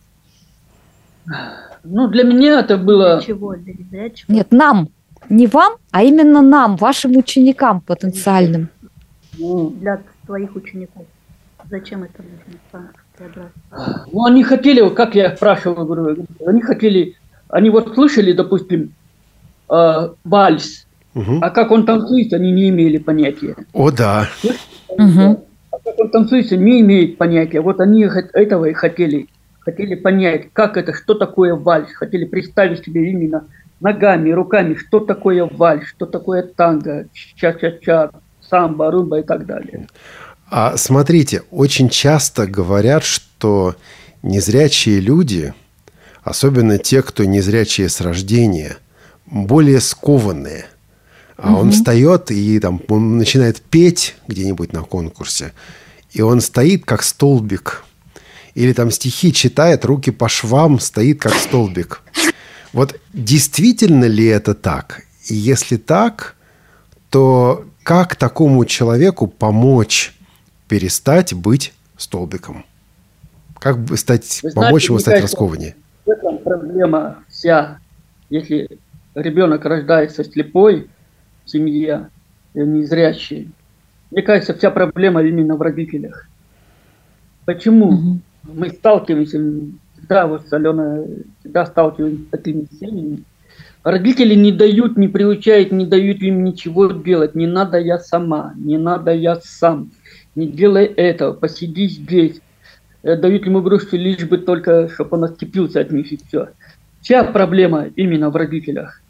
Ну, для меня это было... Для чего? Для незрячих? Нет, нам. Не вам, а именно нам, вашим ученикам потенциальным. Для твоих учеников. Зачем это нужно? Ну, они хотели, как я спрашивал, говорю, они хотели... Они вот слышали, допустим, э, вальс, угу. А как он танцует, они не имели понятия. О, да. Угу. А как он танцует, не имеют понятия. Вот они этого и хотели. Хотели понять, как это, что такое вальс. Хотели представить себе именно ногами, руками, что такое вальс, что такое танго, ча-ча-ча, самбо, румба и так далее. А смотрите, очень часто говорят, что незрячие люди... Особенно те, кто незрячие с рождения, более скованные. А угу. Он встает и там, он начинает петь где-нибудь на конкурсе, и он стоит как столбик. Или там стихи читает, руки по швам, стоит как столбик. Вот действительно ли это так? И если так, то как такому человеку помочь перестать быть столбиком? Как бы стать, Вы помочь знаете, ему стать кажется, раскованнее? В этом проблема вся. Если ребенок рождается слепой в семье, незрячий, мне кажется, вся проблема именно в родителях. Почему угу. мы сталкиваемся, всегда вот с Аленой, всегда сталкиваемся с такими семьями? Родители не дают, не приучают, не дают им ничего делать. Не надо я сама, не надо я сам. Не делай этого, посиди здесь. Дают ему игрушки, лишь бы только, чтобы он отцепился от них и все. Вся проблема именно в родителях.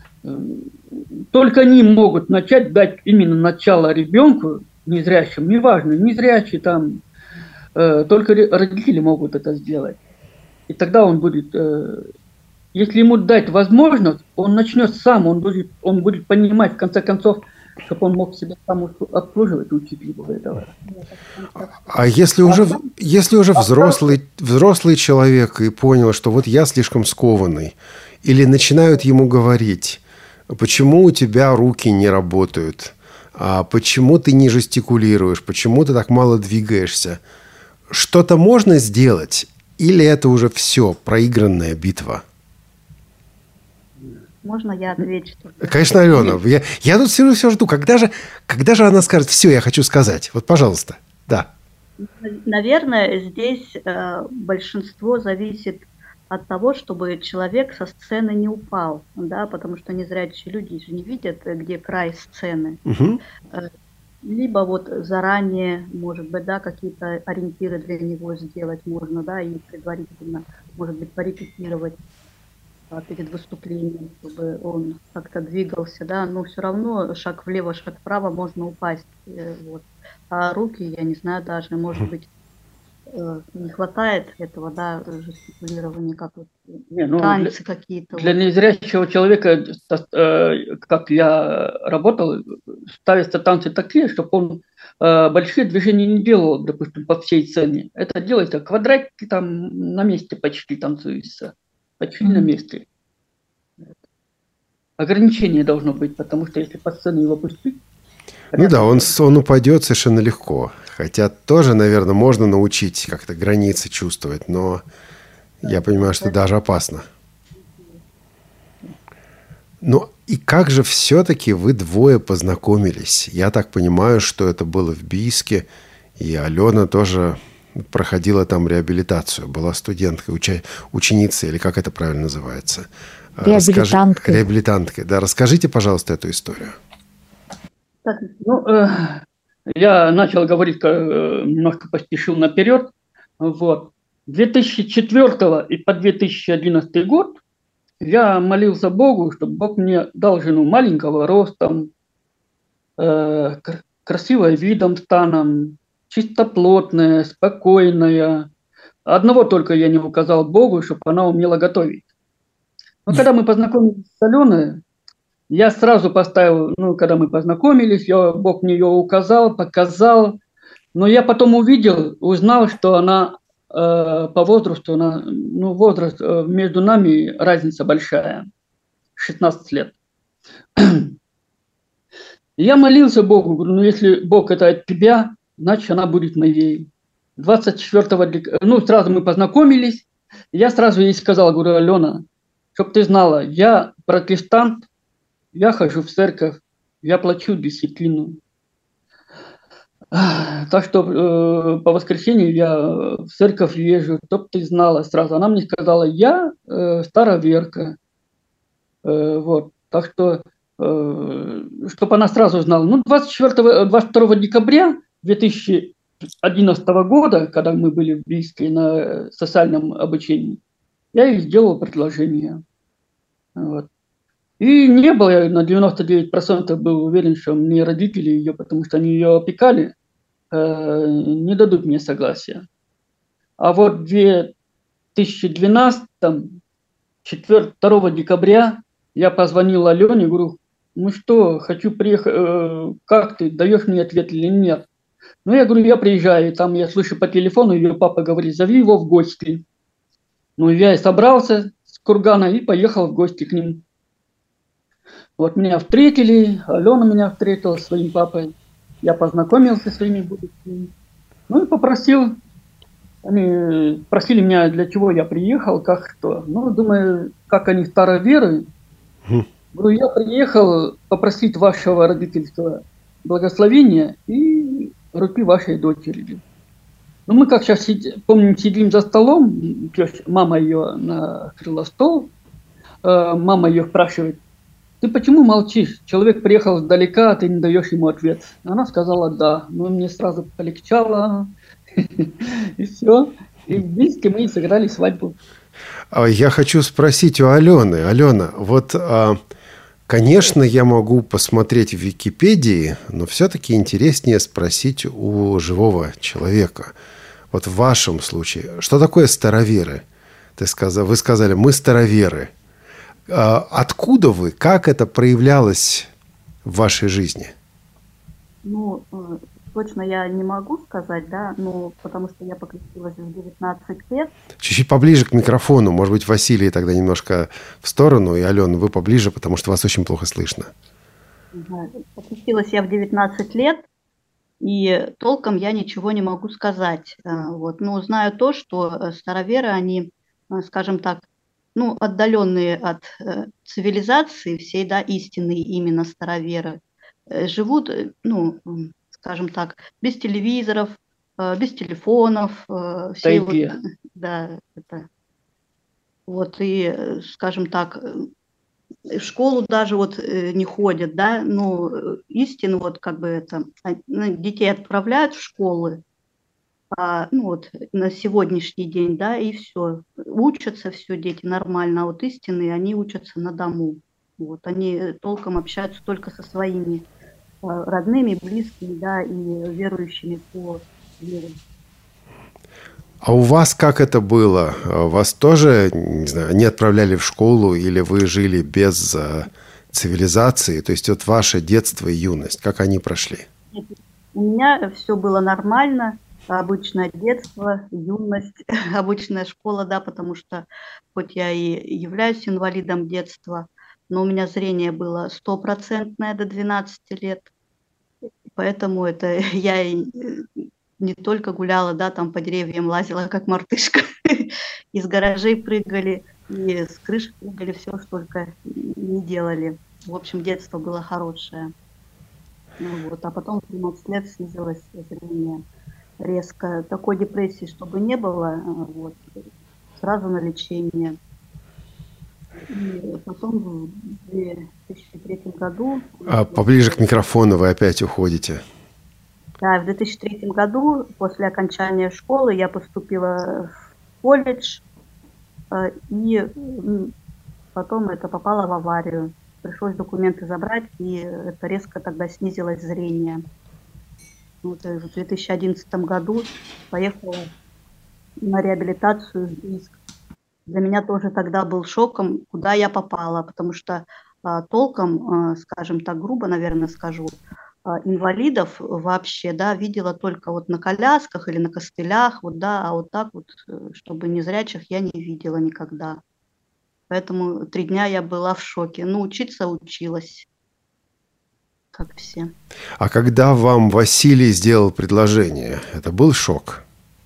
Только они могут начать дать именно начало ребенку, незрячим, неважно, незрячий там, э, только родители могут это сделать. И тогда он будет, э, если ему дать возможность, он начнет сам, он будет, он будет понимать, в конце концов, чтобы он мог себя сам обслуживать, учить его этого. А если уже, если уже взрослый, взрослый человек и понял, что вот я слишком скованный, или начинают ему говорить, почему у тебя руки не работают, а почему ты не жестикулируешь, почему ты так мало двигаешься, что-то можно сделать, или это уже все, проигранная битва? Можно я отвечу? Конечно, Алена. Я, я тут все, все жду. Когда же, когда же она скажет, все, я хочу сказать? Вот, пожалуйста. Да. Наверное, здесь э, большинство зависит от того, чтобы человек со сцены не упал. Да, потому что незрячие люди же не видят, где край сцены. Угу. Либо вот заранее, может быть, да, какие-то ориентиры для него сделать можно, да, и предварительно, может быть, порепетировать перед выступлением, чтобы он как-то двигался, да, но все равно шаг влево, шаг вправо можно упасть, вот. А руки, я не знаю даже, может быть, не хватает этого, да, жестикулирования, как вот не, ну, танцы для, какие-то. Для вот. незрячего человека, как я работал, ставятся танцы такие, чтобы он большие движения не делал, допустим, по всей сцене. Это делается квадратики там на месте почти танцуются. Почти mm-hmm. на месте. Ограничение должно быть, потому что если по сцене его пустить... Ну да, он, он упадет совершенно легко. Хотя тоже, наверное, можно научить как-то границы чувствовать, но я понимаю, что даже опасно. Ну и как же все-таки вы двое познакомились? Я так понимаю, что это было в Бийске, и Алена тоже... проходила там реабилитацию, была студенткой, уча... ученицей, или как это правильно называется? Реабилитанткой. Расскажи... Реабилитанткой. Да, расскажите, пожалуйста, эту историю. Так, ну, э, я начал говорить, э, немножко поспешил наперед. Вот. две тысячи четвёртого и по две тысячи одиннадцатый год я молился Богу, чтобы Бог мне дал жену маленького ростом, э, красивой видом, станом, чистоплотная, спокойная. Одного только я не указал Богу, чтобы она умела готовить. Но когда мы познакомились с Аленой, я сразу поставил, ну, когда мы познакомились, я, Бог мне ее указал, показал. Но я потом увидел, узнал, что она э, по возрасту, она, ну, возраст э, между нами разница большая, шестнадцать лет. Я молился Богу, говорю, ну, если Бог это от тебя, значит, она будет моей. двадцать четвёртого декабря, ну, сразу мы познакомились, я сразу ей сказал, говорю, Алена, чтобы ты знала, я протестант, я хожу в церковь, я плачу десятину. Так что э, по воскресенью я в церковь езжу, чтобы ты знала сразу. Она мне сказала, я э, староверка. Э, вот, так что, э, чтобы она сразу знала. Ну, двадцать четвёртого, двадцать второго декабря две тысячи одиннадцатого года, когда мы были в Бийске на социальном обучении, я ей сделал предложение. Вот. И не было, я на девяносто девять процентов был уверен, что мне родители ее, потому что они ее опекали, э, не дадут мне согласия. А вот в две тысячи двенадцатом, второго декабря, я позвонил Алене, говорю, ну что, хочу приехать, э, как ты, даешь мне ответ или нет? Ну, я говорю, я приезжаю, там я слышу по телефону, ее папа говорит, зови его в гости. Ну, я и собрался с Кургана и поехал в гости к ним. Вот меня встретили, Алена меня встретила со своим папой. Я познакомился с своими будущими. Ну и попросил, они спросили меня, для чего я приехал, как что. Ну, думаю, как они староверы. Говорю, я приехал попросить вашего родительского благословения и руки вашей дочери. Ну, мы как сейчас сидим, помним, сидим за столом, мама ее накрыла стол, мама ее спрашивает, ты почему молчишь? Человек приехал издалека, а ты не даешь ему ответ. Она сказала да. Ну, мне сразу полегчало. И все. И в Бийске мы сыграли свадьбу. Я хочу спросить у Алены. Алена, вот, конечно, я могу посмотреть в Википедии, но все-таки интереснее спросить у живого человека. Вот в вашем случае, что такое староверы? Ты сказал, вы сказали, мы староверы. Откуда вы? Как это проявлялось в вашей жизни? Ну, э, точно я не могу сказать, да, но потому что я покрестилась в девятнадцать лет. Чуть-чуть поближе к микрофону. Может быть, Василий тогда немножко в сторону, и Алена, вы поближе, потому что вас очень плохо слышно. Да, покрестилась я в девятнадцать лет, и толком я ничего не могу сказать. А, Вот. Но знаю то, что э, староверы, они, э, скажем так, ну, отдаленные от э, цивилизации всей, да, истинные именно староверы, э, живут, э, ну, м, скажем так, без телевизоров, э, без телефонов, э, всей вот, Тайге. да, это, вот, и, э, скажем так, э, в школу даже вот э, не ходят, да, ну, э, истину вот как бы это, а, ну, детей отправляют в школы, а, ну вот на сегодняшний день, да, и все, учатся все дети нормально, а вот истинные, они учатся на дому, вот, они э, толком общаются только со своими а, родными, близкими, да, и верующими по вере. А у вас как это было? Вас тоже, не знаю, не отправляли в школу или вы жили без э, цивилизации? То есть вот ваше детство и юность, как они прошли? У меня все было нормально, обычное детство, юность, обычная школа, да, потому что хоть я и являюсь инвалидом детства, но у меня зрение было стопроцентное до двенадцати лет, поэтому это я и э, не только гуляла, да, там по деревьям лазила, как мартышка, из гаражей прыгали, и с крыш прыгали, все, что только не делали. В общем, детство было хорошее. Ну вот, а потом в тринадцать лет снизилось зрение резко. Такой депрессии, чтобы не было, а, вот, сразу на лечение. И потом в две тысячи третьем году, А поближе к микрофону вы опять уходите. да, в две тысячи третьем году, после окончания школы, я поступила в колледж, э, и м, потом это попало в аварию. Пришлось документы забрать, и это резко тогда снизилось зрение. Вот, и в две тысячи одиннадцатом году поехала на реабилитацию в Бийск. Для меня тоже тогда был шоком, куда я попала, потому что а, толком, а, скажем так, грубо, наверное, скажу, а, инвалидов вообще, да, видела только вот на колясках или на костылях, вот, да, а вот так вот, э, чтобы незрячих я не видела никогда. Поэтому три дня я была в шоке. Ну, учиться училась, как все. А когда вам Василий сделал предложение, это был шок?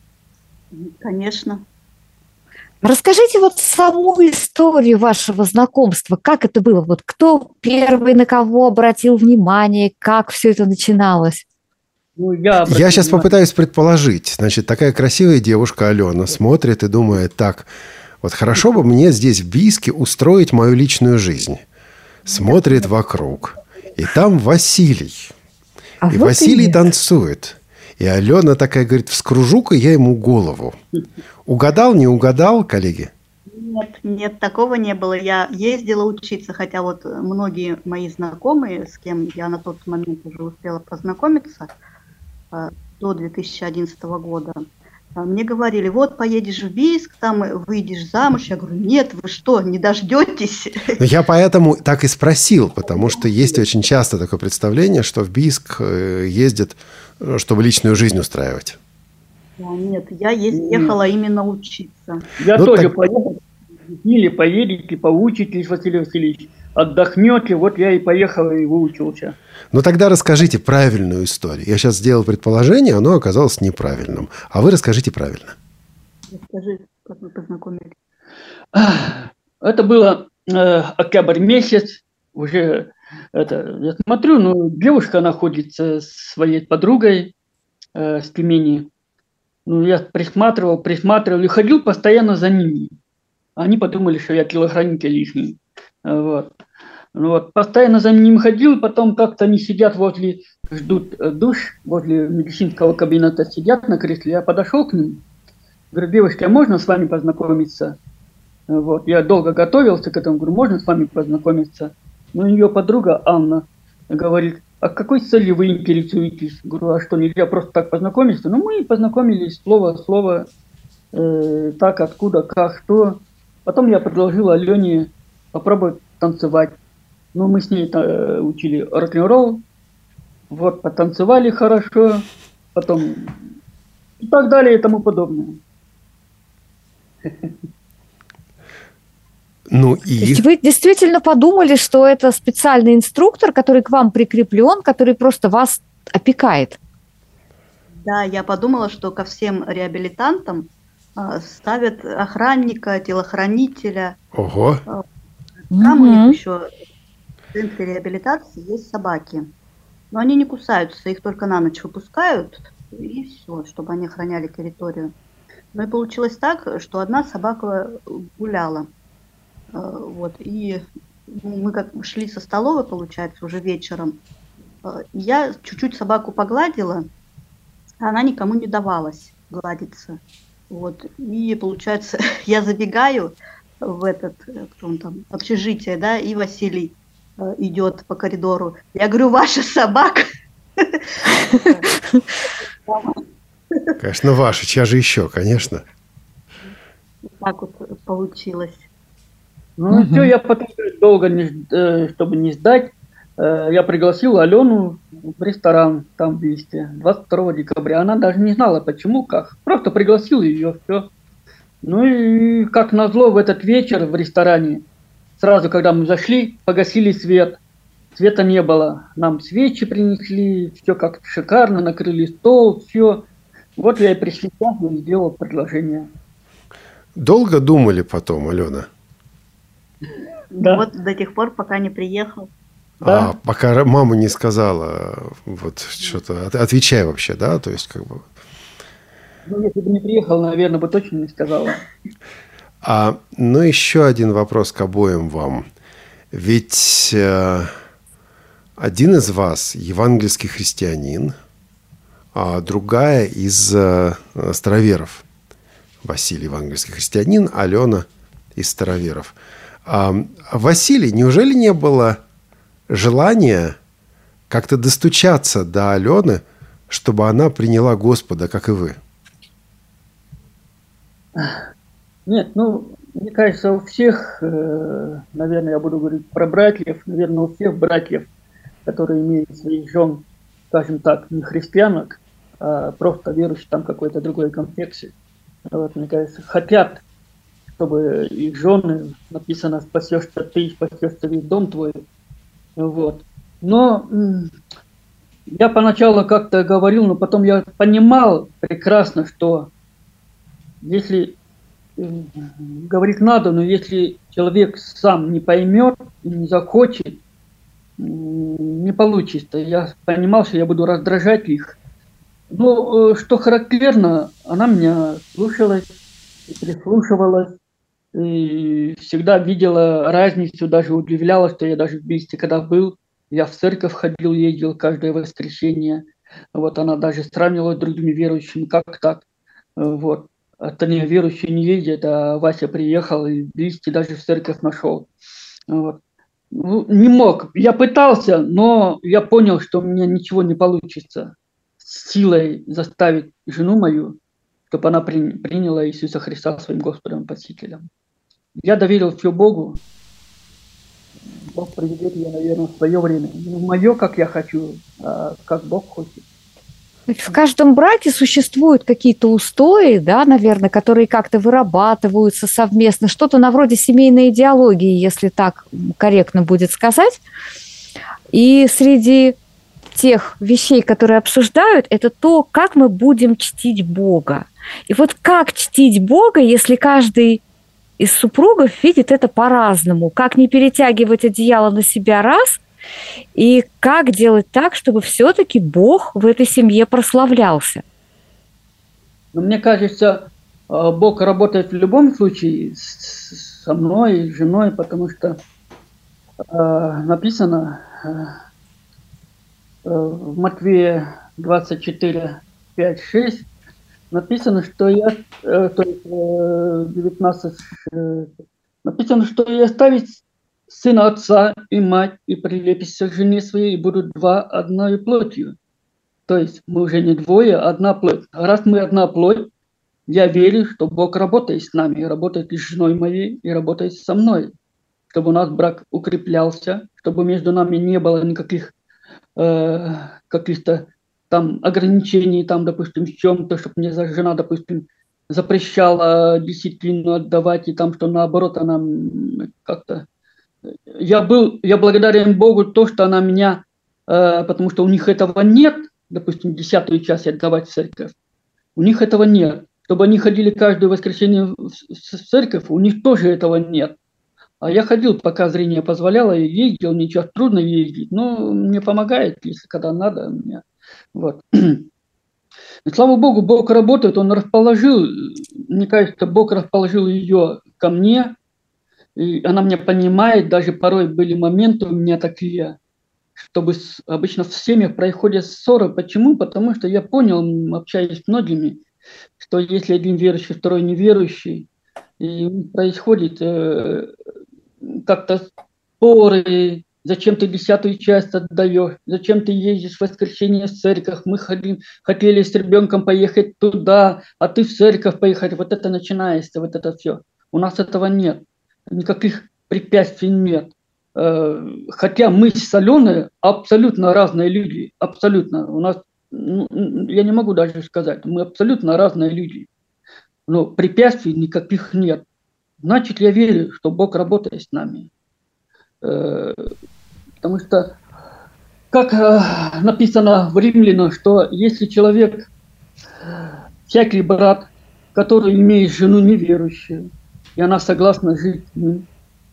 Конечно. Расскажите вот саму историю вашего знакомства. Как это было? Вот кто первый на кого обратил внимание? Как все это начиналось? Ну, я, Я обратил сейчас внимание- попытаюсь предположить. Значит, такая красивая девушка Алена смотрит и думает, так, вот хорошо бы мне здесь в Бийске устроить мою личную жизнь. Смотрит вокруг. И там Василий. А И вот Василий нет. танцует. И Алена такая говорит, вскружу-ка я ему голову. Угадал, не угадал, коллеги? Нет, нет, такого не было. Я ездила учиться, хотя вот многие мои знакомые, с кем я на тот момент уже успела познакомиться, а, до две тысячи одиннадцатого года, а, мне говорили, вот поедешь в Бийск, там выйдешь замуж. Я говорю, нет, вы что, не дождетесь? Но я поэтому так и спросил, потому что есть очень часто такое представление, что в Бийск э, ездят, э, чтобы личную жизнь устраивать. Да, нет, я ез- ехала именно учиться. Я Ну, тоже так- поехал. Или поедете, поучитесь, Василий Васильевич, отдохнете. Вот я и поехал и выучился. Ну тогда расскажите правильную историю. Я сейчас сделал предположение, оно оказалось неправильным. А вы расскажите правильно. Расскажи, как мы познакомились. Это было э, октябрь месяц. Уже это, я смотрю, ну, девушка находится с своей подругой э, с Тюмени. Ну, я присматривал, присматривал и ходил постоянно за ними. Они подумали, что я телохранитель лишний. Э, Вот. Ну, вот. Постоянно за ними ходил, потом как-то они сидят возле, ждут э, душ, возле медицинского кабинета сидят на кресле. Я подошел к ним, говорю, девушка, а можно с вами познакомиться? Э, Вот. Я долго готовился к этому, говорю, можно с вами познакомиться? Ну, ее подруга Анна говорит, а какой целью вы интересуетесь? Говорю, а что, нельзя просто так познакомиться? Ну, мы познакомились, слово в слово, э, так, откуда, как, что. Потом я предложил Алене попробовать танцевать. Ну, мы с ней э, учили рок-н-ролл. Вот, потанцевали хорошо, потом и так далее и тому подобное. Ну То и... есть вы действительно подумали, что это специальный инструктор, который к вам прикреплен, который просто вас опекает? Да, я подумала, что ко всем реабилитантам а, ставят охранника, телохранителя. Ого. Там у Мгм. них еще в центре реабилитации есть собаки. Но они не кусаются, их только на ночь выпускают, и все, чтобы они охраняли территорию. Ну и получилось так, что одна собака гуляла. Э, Вот, и ну, мы как шли со столовой, получается, уже вечером. Э, Я чуть-чуть собаку погладила, а она никому не давалась гладиться. Вот, и получается, я забегаю в этот, э, кто он там, общежитие, да, и Василий э, идет по коридору. Я говорю, ваша собака. Конечно, ваши. Чья же еще, конечно. Так вот получилось. Ну и все, я потом долго, не, ж- э, чтобы не ждать, э, я пригласил Алену в ресторан там в Истре двадцать второго декабря. Она даже не знала, почему, как. Просто пригласил ее, все. Ну и как назло в этот вечер в ресторане, сразу когда мы зашли, погасили свет. Света не было. Нам свечи принесли, все как шикарно, накрыли стол, все. Вот я и при свечах и сделал предложение. Долго думали потом, Алена? Да. Вот до тех пор, пока не приехал. Да. А пока ра- мама не сказала, вот что-то, от- отвечай вообще, да? То есть, как бы... Ну, если бы не приехал, наверное, бы точно не сказала. А, ну, еще один вопрос к обоим вам. Ведь э, один из вас евангельский христианин, а другая из э, староверов. Василий евангельский христианин, Алена из староверов. А, Василий, неужели не было желания как-то достучаться до Алены, чтобы она приняла Господа, как и вы? Нет, ну, мне кажется, у всех, э, наверное, я буду говорить про братьев, наверное, у всех братьев, которые имеют своих жен, скажем так, не христианок, а просто верующих там какой-то другой конфессии. Вот, мне кажется, хотят, чтобы их жены, написано, спасешься ты, спасешься весь дом твой. Вот. Но м, я поначалу как-то говорил, но потом я понимал прекрасно, что если м, говорить надо, но если человек сам не поймет и не захочет, м, не получится. Я понимал, что я буду раздражать их. Но э, что характерно, она меня слушалась, и прислушивалась, и всегда видела разницу, даже удивлялась, что я даже в Бийске, когда был, я в церковь ходил, ездил каждое воскресенье. Вот она даже сравнивала с другими верующими, как так. Э, Вот. Остальные верующие не ездят, а Вася приехал и в Бийске даже в церковь нашел. Вот. Ну, не мог. Я пытался, но я понял, что у меня ничего не получится силой заставить жену мою, чтобы она при, приняла Иисуса Христа своим Господом и Спасителем. Я доверил все Богу. Бог приведет ее, наверное, в свое время. Не в мое, как я хочу, а как Бог хочет. В каждом браке существуют какие-то устои, да, наверное, которые как-то вырабатываются совместно, что-то на вроде семейной идеологии, если так корректно будет сказать. И среди тех вещей, которые обсуждают, это то, как мы будем чтить Бога. И вот как чтить Бога, если каждый из супругов видит это по-разному? Как не перетягивать одеяло на себя раз, и как делать так, чтобы все-таки Бог в этой семье прославлялся? Но мне кажется, э, Бог работает в любом случае с- со мной, с женой, потому что э, написано э, э, в Матвея двадцать четыре, пять, шесть, написано, что я, э, то есть э, девятнадцать, э, написано, что и оставить сына отца и мать, и прилепится к жене своей, и будут два одной плотью. То есть мы уже не двое, а одна плоть. А раз мы одна плоть, я верю, что Бог работает с нами, и работает и с женой моей, и работает со мной, чтобы у нас брак укреплялся, чтобы между нами не было никаких э, каких-то там ограничений, там, допустим, в чем-то, чтобы мне жена, допустим, запрещала дисциплину отдавать, и там, что наоборот, она как-то... Я был, я благодарен Богу то, что она меня, э, потому что у них этого нет, допустим, десятую часть отдавать в церковь, у них этого нет. Чтобы они ходили каждое воскресенье в церковь, у них тоже этого нет. А я ходил, пока зрение позволяло, и ездил, мне сейчас трудно ездить, но мне помогает, если когда надо. Мне, вот. И, слава Богу, Бог работает, Он расположил, мне кажется, Бог расположил ее ко мне, и она меня понимает, даже порой были моменты у меня такие, чтобы с, обычно в семьях происходят ссоры. Почему? Потому что я понял, общаясь с многими, что если один верующий, второй неверующий, и происходит э, как-то споры, зачем ты десятую часть отдаешь, зачем ты ездишь в воскресенье в церковь, мы ходим, хотели с ребенком поехать туда, а ты в церковь поехать, вот это начинается, вот это все. У нас этого нет, никаких препятствий нет. Хотя мы с Аленой абсолютно разные люди, абсолютно. У нас, ну, я не могу даже сказать, мы абсолютно разные люди. Но препятствий никаких нет. Значит, я верю, что Бог работает с нами. Потому что, как написано в Римлянах, что если человек, всякий брат, который имеет жену неверующую, и она согласна жить с ним,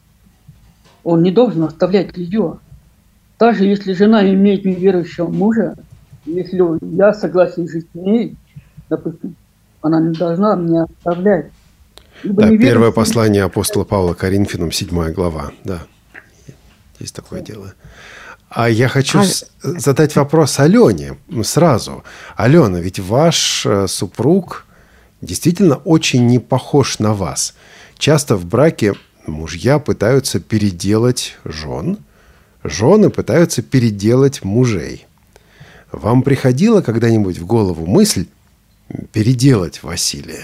он не должен оставлять ее. Даже если жена имеет неверующего мужа, если я согласен жить с ней, допустим, она не должна меня оставлять. Ибо да, первое послание апостола Павла Коринфянам, седьмая глава. Да, есть такое дело. А я хочу а... задать вопрос Алене сразу. Алена, ведь ваш супруг действительно очень не похож на вас. Часто в браке мужья пытаются переделать жен, жены пытаются переделать мужей. Вам приходила когда-нибудь в голову мысль переделать Василия?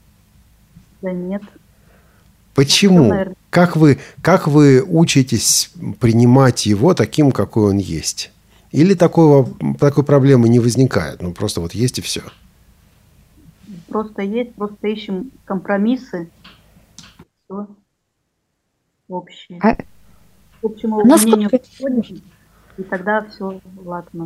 Да нет. Почему? Ну, как вы, как вы учитесь принимать его таким, какой он есть? Или такого, такой проблемы не возникает? Ну, просто вот есть и все. Просто есть, просто ищем компромиссы. Все. Общее. А... К общему мнению подходим, и тогда все ладно.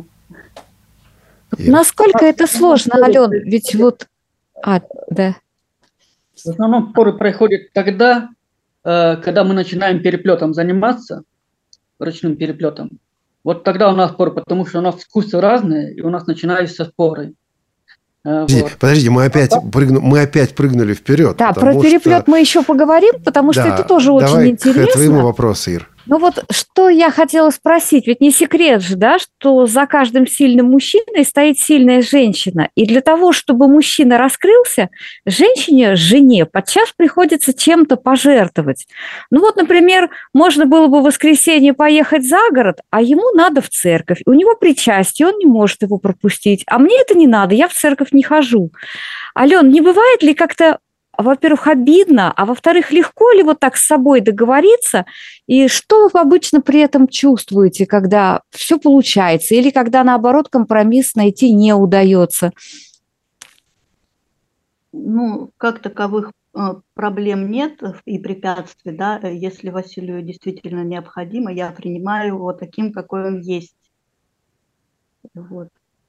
Я... Насколько это сложно, Ален? Ведь вот... А, да. В основном споры происходят тогда, когда мы начинаем переплетом заниматься, ручным переплетом. Вот тогда у нас споры, потому что у нас вкусы разные, и у нас начинаются споры. Подожди, вот. подожди, мы опять, прыгну, мы опять прыгнули вперед. Да, про переплет что... мы еще поговорим, потому что да, это тоже очень интересно. Давай к твоему вопросу, Ир. Ну вот, что я хотела спросить, ведь не секрет же, да, что за каждым сильным мужчиной стоит сильная женщина. И для того, чтобы мужчина раскрылся, женщине, жене, подчас приходится чем-то пожертвовать. Ну вот, например, можно было бы в воскресенье поехать за город, а ему надо в церковь. У него причастие, он не может его пропустить. А мне это не надо, я в церковь не хожу. Ален, не бывает ли как-то, во-первых, обидно, а во-вторых, легко ли вот так с собой договориться? И что вы обычно при этом чувствуете, когда все получается, или когда, наоборот, компромисс найти не удается? Ну, как таковых проблем нет и препятствий, да, если Василию действительно необходимо, я принимаю его таким, какой он есть. Вот.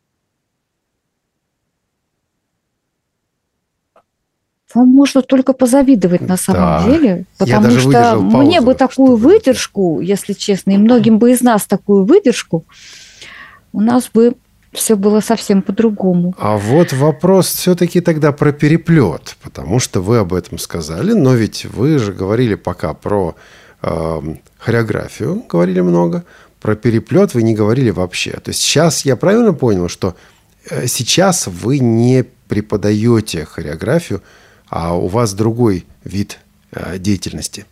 Вам можно только позавидовать на самом да. деле, потому что мне бы такую выдержку, если честно, и многим бы из нас такую выдержку, у нас бы все было совсем по-другому. А вот вопрос все-таки тогда про переплет, потому что вы об этом сказали, но ведь вы же говорили пока про э, хореографию, говорили много, про переплет вы не говорили вообще. То есть сейчас я правильно понял, что сейчас вы не преподаете хореографию, а у вас другой вид э, деятельности?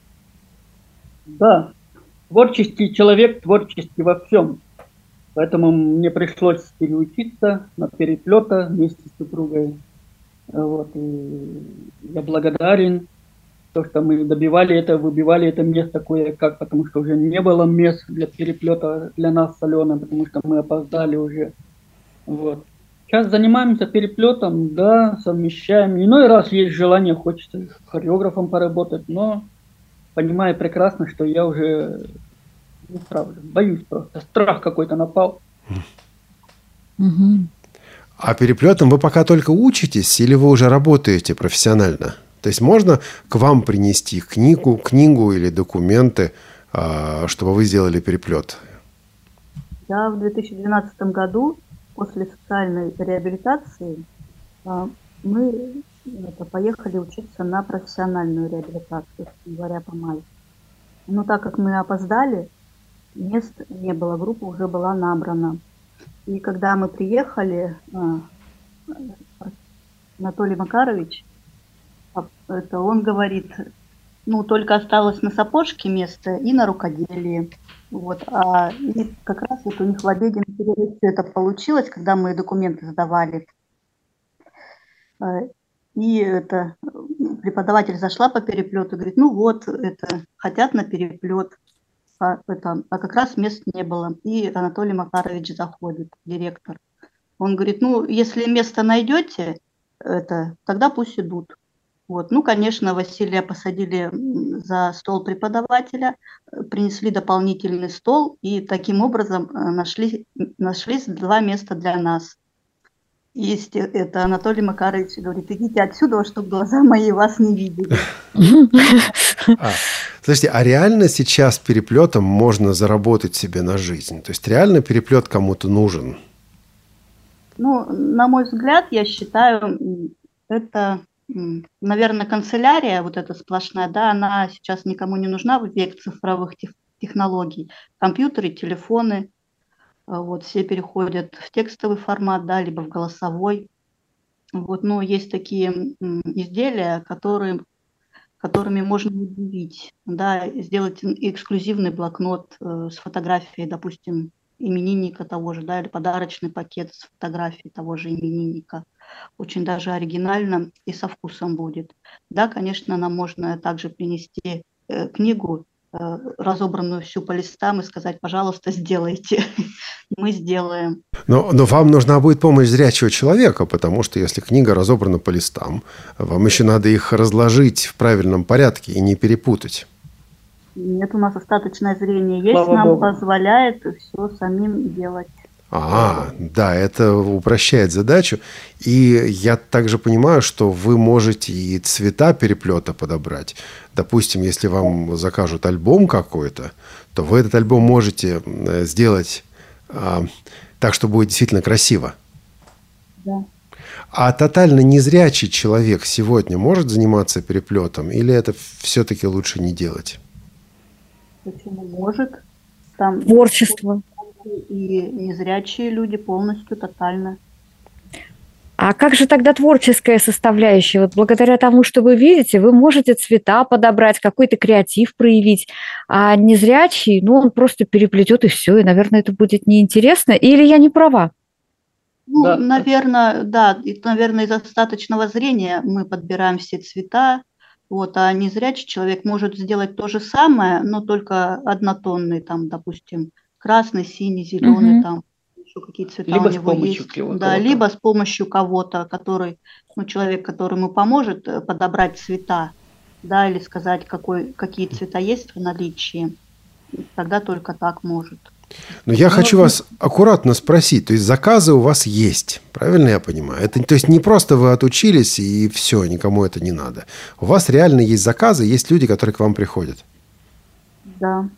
Да, творческий человек, творческий во всем. Поэтому мне пришлось переучиться на переплета вместе с супругой. Вот, и я благодарен То, что мы добивали это, выбивали это место кое-как, потому что уже не было мест для переплета для нас с Аленой, потому что мы опоздали уже. Вот. Сейчас занимаемся переплетом, да, совмещаем. Иной раз есть желание, хочется с хореографом поработать, но понимаю прекрасно, что я уже не справлюсь. Боюсь просто. Страх какой-то напал. Угу. А переплетом вы пока только учитесь или вы уже работаете профессионально? То есть можно к вам принести книгу, книгу или документы, чтобы вы сделали переплет? Да, в две тысячи двенадцатом году после социальной реабилитации мы это, поехали учиться на профессиональную реабилитацию с января по май. Но так как мы опоздали, мест не было, группа уже была набрана. И когда мы приехали, Анатолий Макарович, это он говорит, ну, только осталось на сапожке место и на рукоделии. Вот. А и как раз вот у них в обеденном перерыве это получилось, когда мы документы сдавали. И это преподаватель зашла по переплету и говорит, ну вот, это хотят на переплет, а, это, а как раз мест не было. И Анатолий Макарович заходит, директор. Он говорит, ну, если место найдете, это, тогда пусть идут. Вот. Ну, конечно, Василия посадили за стол преподавателя, принесли дополнительный стол, и таким образом нашли, нашлись два места для нас. Есть это Анатолий Макарович говорит, идите отсюда, чтобы глаза мои вас не видели. А, слушайте, а реально сейчас переплетом можно заработать себе на жизнь? То есть реально переплет кому-то нужен? Ну, на мой взгляд, я считаю, это... Наверное, канцелярия, вот эта сплошная, да, она сейчас никому не нужна в век цифровых технологий. Компьютеры, телефоны, вот, все переходят в текстовый формат, да, либо в голосовой. Вот, но есть такие изделия, которые, которыми можно удивить, да, сделать эксклюзивный блокнот э, с фотографией, допустим, именинника того же, да, или подарочный пакет с фотографией того же именинника. Очень даже оригинально и со вкусом будет. Да, конечно, нам можно также принести э, книгу, э, разобранную всю по листам, и сказать, пожалуйста, сделайте. Мы сделаем. Но, но вам нужна будет помощь зрячего человека, потому что если книга разобрана по листам, вам еще надо их разложить в правильном порядке и не перепутать. Нет, у нас остаточное зрение есть, Слава нам Богу. позволяет все самим делать. А, да, это упрощает задачу. И я также понимаю, что вы можете и цвета переплета подобрать. Допустим, если вам закажут альбом какой-то, то вы этот альбом можете сделать а, так, что будет действительно красиво. Да. А тотально незрячий человек сегодня может заниматься переплетом? Или это все-таки лучше не делать? Почему может? Там Творчество. и незрячие люди полностью, тотально. А как же тогда творческая составляющая? Вот благодаря тому, что вы видите, вы можете цвета подобрать, какой-то креатив проявить, а незрячий, ну, он просто переплетет и все, и, наверное, это будет неинтересно. Или я не права? Ну, Да. наверное, да, и, наверное, из остаточного зрения мы подбираем все цвета, вот, а незрячий человек может сделать то же самое, но только однотонный, там, допустим, красный, синий, зеленый, Мгм. там, еще какие цвета Либо у с него помощью есть. кого- Да, кого-то. либо с помощью кого-то, который, ну, человек, который ему поможет э, подобрать цвета, да, или сказать, какой, какие цвета есть в наличии, тогда только так может. Но я Ну, хочу ну- вас аккуратно спросить. То есть заказы у вас есть, правильно я понимаю? Это, то есть не просто вы отучились и все, никому это не надо. У вас реально есть заказы, есть люди, которые к вам приходят. Да.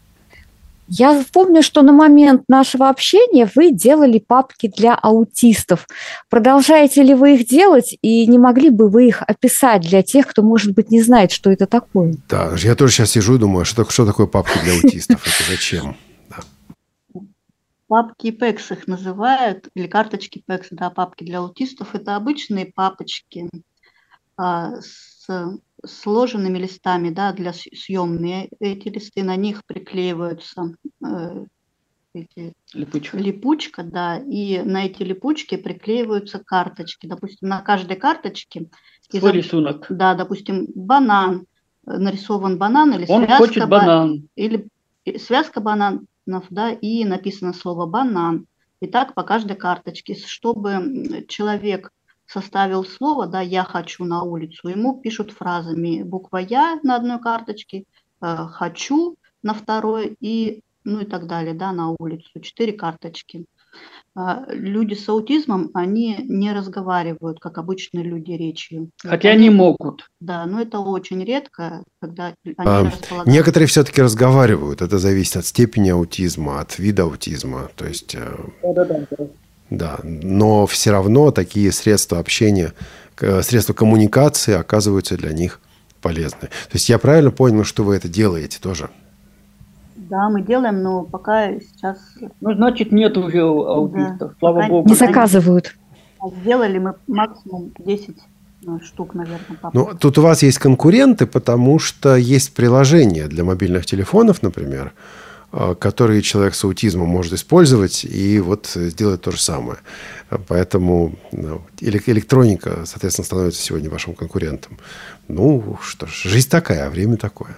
Я помню, что на момент нашего общения вы делали папки для аутистов. Продолжаете ли вы их делать, и не могли бы вы их описать для тех, кто, может быть, не знает, что это такое? Да, я тоже сейчас сижу и думаю, что, что такое папки для аутистов? Это зачем? Да. Папки пэкс их называют, или карточки пэкс, да, папки для аутистов. Это обычные папочки а, с сложенными листами, да, для с- съемные эти листы, на них приклеиваются э, эти Липучка. липучка, да, и на эти липучки приклеиваются карточки. Допустим, на каждой карточке Свой изоб- рисунок. да, допустим, банан, нарисован банан или Он связка, хочет банан. или связка бананов, да, и написано слово «банан». И так по каждой карточке. Чтобы человек составил слово, да, «я хочу на улицу», ему пишут фразами буква «я» на одной карточке, «хочу» на второй и, ну и так далее, да, на улицу. Четыре карточки. Люди с аутизмом, они не разговаривают, как обычные люди, речью. Хотя они, они могут. Да, но это очень редко, когда они а, располагают. Некоторые все-таки разговаривают. Это зависит от степени аутизма, от вида аутизма. То есть, да, да, да. Да, но все равно такие средства общения, средства коммуникации оказываются для них полезны. То есть я правильно понял, что вы это делаете тоже? Да, мы делаем, но пока сейчас... Ну, значит, нет уже аутистов, да, слава богу. Не заказывают. Сделали мы максимум десять штук, наверное. Ну, тут у вас есть конкуренты, потому что есть приложения для мобильных телефонов, например, которые человек с аутизмом может использовать и вот сделать то же самое. Поэтому электроника, соответственно, становится сегодня вашим конкурентом. Ну, что ж, жизнь такая, время такое.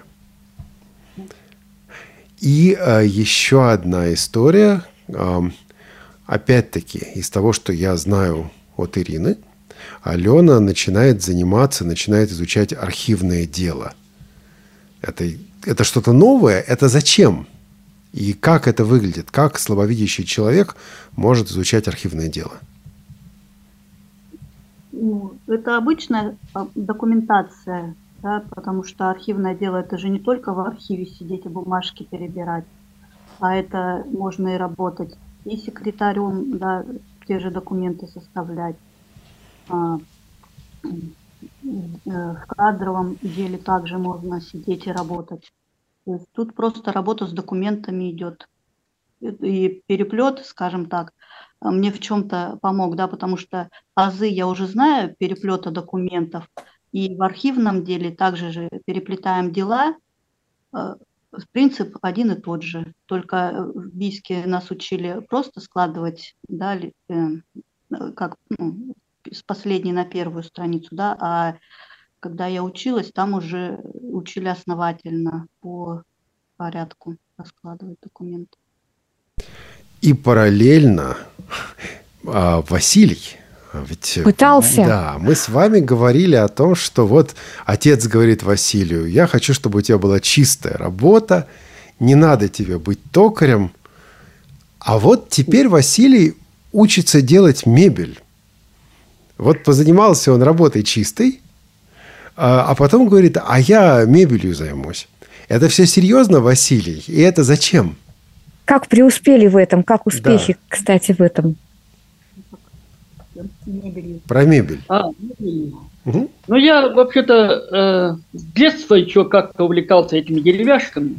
И э, еще одна история, э, опять-таки, из того, что я знаю от Ирины, Алена начинает заниматься, начинает изучать архивное дело. Это, это что-то новое? Это зачем? И как это выглядит? Как слабовидящий человек может изучать архивное дело? Ну, это обычная документация. Да, потому что архивное дело – это же не только в архиве сидеть и бумажки перебирать, а это можно и работать и секретарем, да, те же документы составлять. А, в кадровом деле также можно сидеть и работать. То есть тут просто работа с документами идет. И переплет, скажем так, мне в чем-то помог, да, потому что азы я уже знаю, переплета документов. И в архивном деле также же переплетаем дела. Принцип один и тот же. Только в БИСКе нас учили просто складывать, да, как, ну, с последней на первую страницу, да, а когда я училась, там уже учили основательно по порядку раскладывать документы. И параллельно Василий... Ведь, пытался. Да, мы с вами говорили о том, что вот отец говорит Василию: я хочу, чтобы у тебя была чистая работа, не надо тебе быть токарем. А вот теперь Василий учится делать мебель. Вот позанимался он работой чистой, а потом говорит: а я мебелью займусь. Это все серьезно, Василий? И это зачем? Как преуспели в этом? Как успехи, да, кстати, в этом? Мебелью. Про мебель. А, мебель. Угу. Ну, я вообще-то э, с детства еще как-то увлекался этими деревяшками.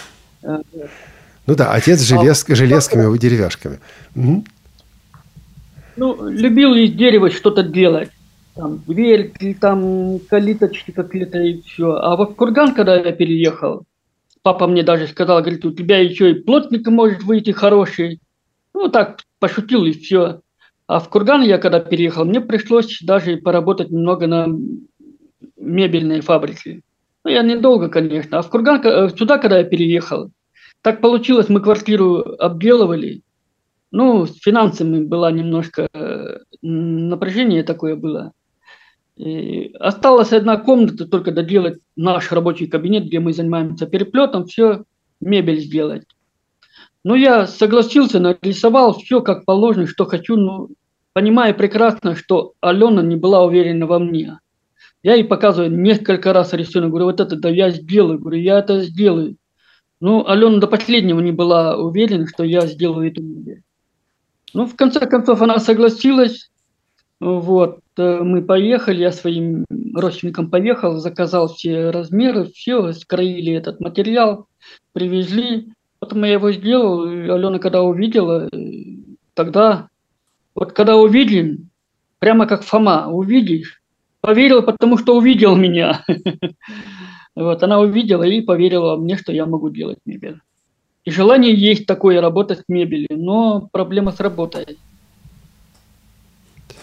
Ну да, отец желез, железками и деревяшками. Угу. Ну, любил из дерева что-то делать. Там дверь, там калиточки какие-то и все. А вот в Курган, когда я переехал, папа мне даже сказал, говорит, у тебя еще и плотник может выйти хороший. Ну, так пошутил и все. А в Курган я когда переехал, мне пришлось даже поработать немного на мебельной фабрике. Ну, я недолго, конечно. А в Курган, сюда, когда я переехал, так получилось, мы квартиру обделывали. Ну, с финансами было немножко напряжение такое было. И осталась одна комната, только доделать наш рабочий кабинет, где мы занимаемся переплетом, все, мебель сделать. Ну, я согласился, нарисовал все как положено, что хочу, но понимая прекрасно, что Алена не была уверена во мне. Я ей показываю несколько раз рисунок, говорю, вот это да я сделаю, говорю, я это сделаю. Ну, Алена до последнего не была уверена, что я сделаю эту мебель. Ну, в конце концов, она согласилась. Вот, мы поехали, я своим родственникам поехал, заказал все размеры, все, скроили этот материал, привезли. Потом я его сделал, и Алена, когда увидела, тогда, вот когда увидели, прямо как Фома, увидишь, поверила, потому что увидел меня. Вот, она увидела и поверила мне, что я могу делать мебель. И желание есть такое, работать с мебелью, но проблема с работой.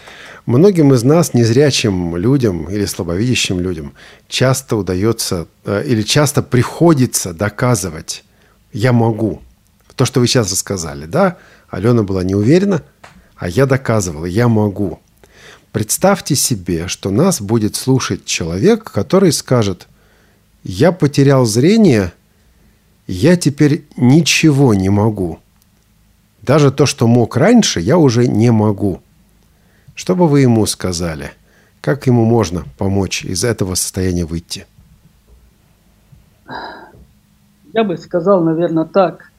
Многим из нас, незрячим людям или слабовидящим людям, часто удается или часто приходится доказывать «я могу». То, что вы сейчас сказали, да? Алена была не уверена, а я доказывала «я могу». Представьте себе, что нас будет слушать человек, который скажет «я потерял зрение, я теперь ничего не могу. Даже то, что мог раньше, я уже не могу». Что бы вы ему сказали? Как ему можно помочь из этого состояния выйти? Я бы сказал, наверное, так.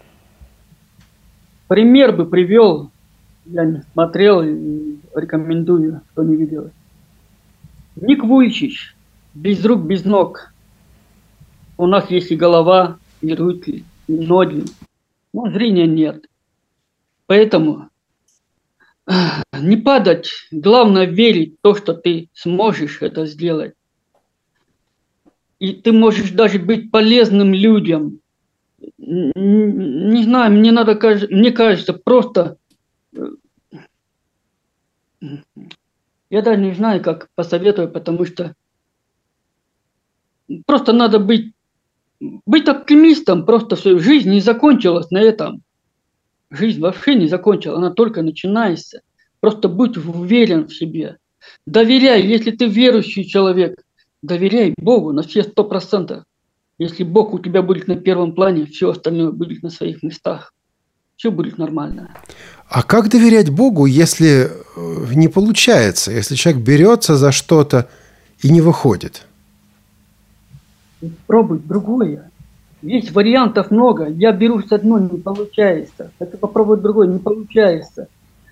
Пример бы привел, я не смотрел и рекомендую, кто не видел. Ник Вуйчич, без рук, без ног. У нас есть и голова, и руки, и ноги, но зрения нет. Поэтому не падать, главное верить в то, что ты сможешь это сделать. И ты можешь даже быть полезным людям. Не знаю, мне надо, мне кажется, просто... Я даже не знаю, как посоветую, потому что просто надо быть, быть оптимистом. Просто все, жизнь не закончилась на этом. Жизнь вообще не закончилась, она только начинается. Просто будь уверен в себе. Доверяй, если ты верующий человек, доверяй Богу на все сто процентов. Если Бог у тебя будет на первом плане, все остальное будет на своих местах. Все будет нормально. А как доверять Богу, если не получается, если человек берется за что-то и не выходит? Пробуй другое. Есть вариантов много. Я берусь одно, не получается. Хочу попробовать другое, не получается.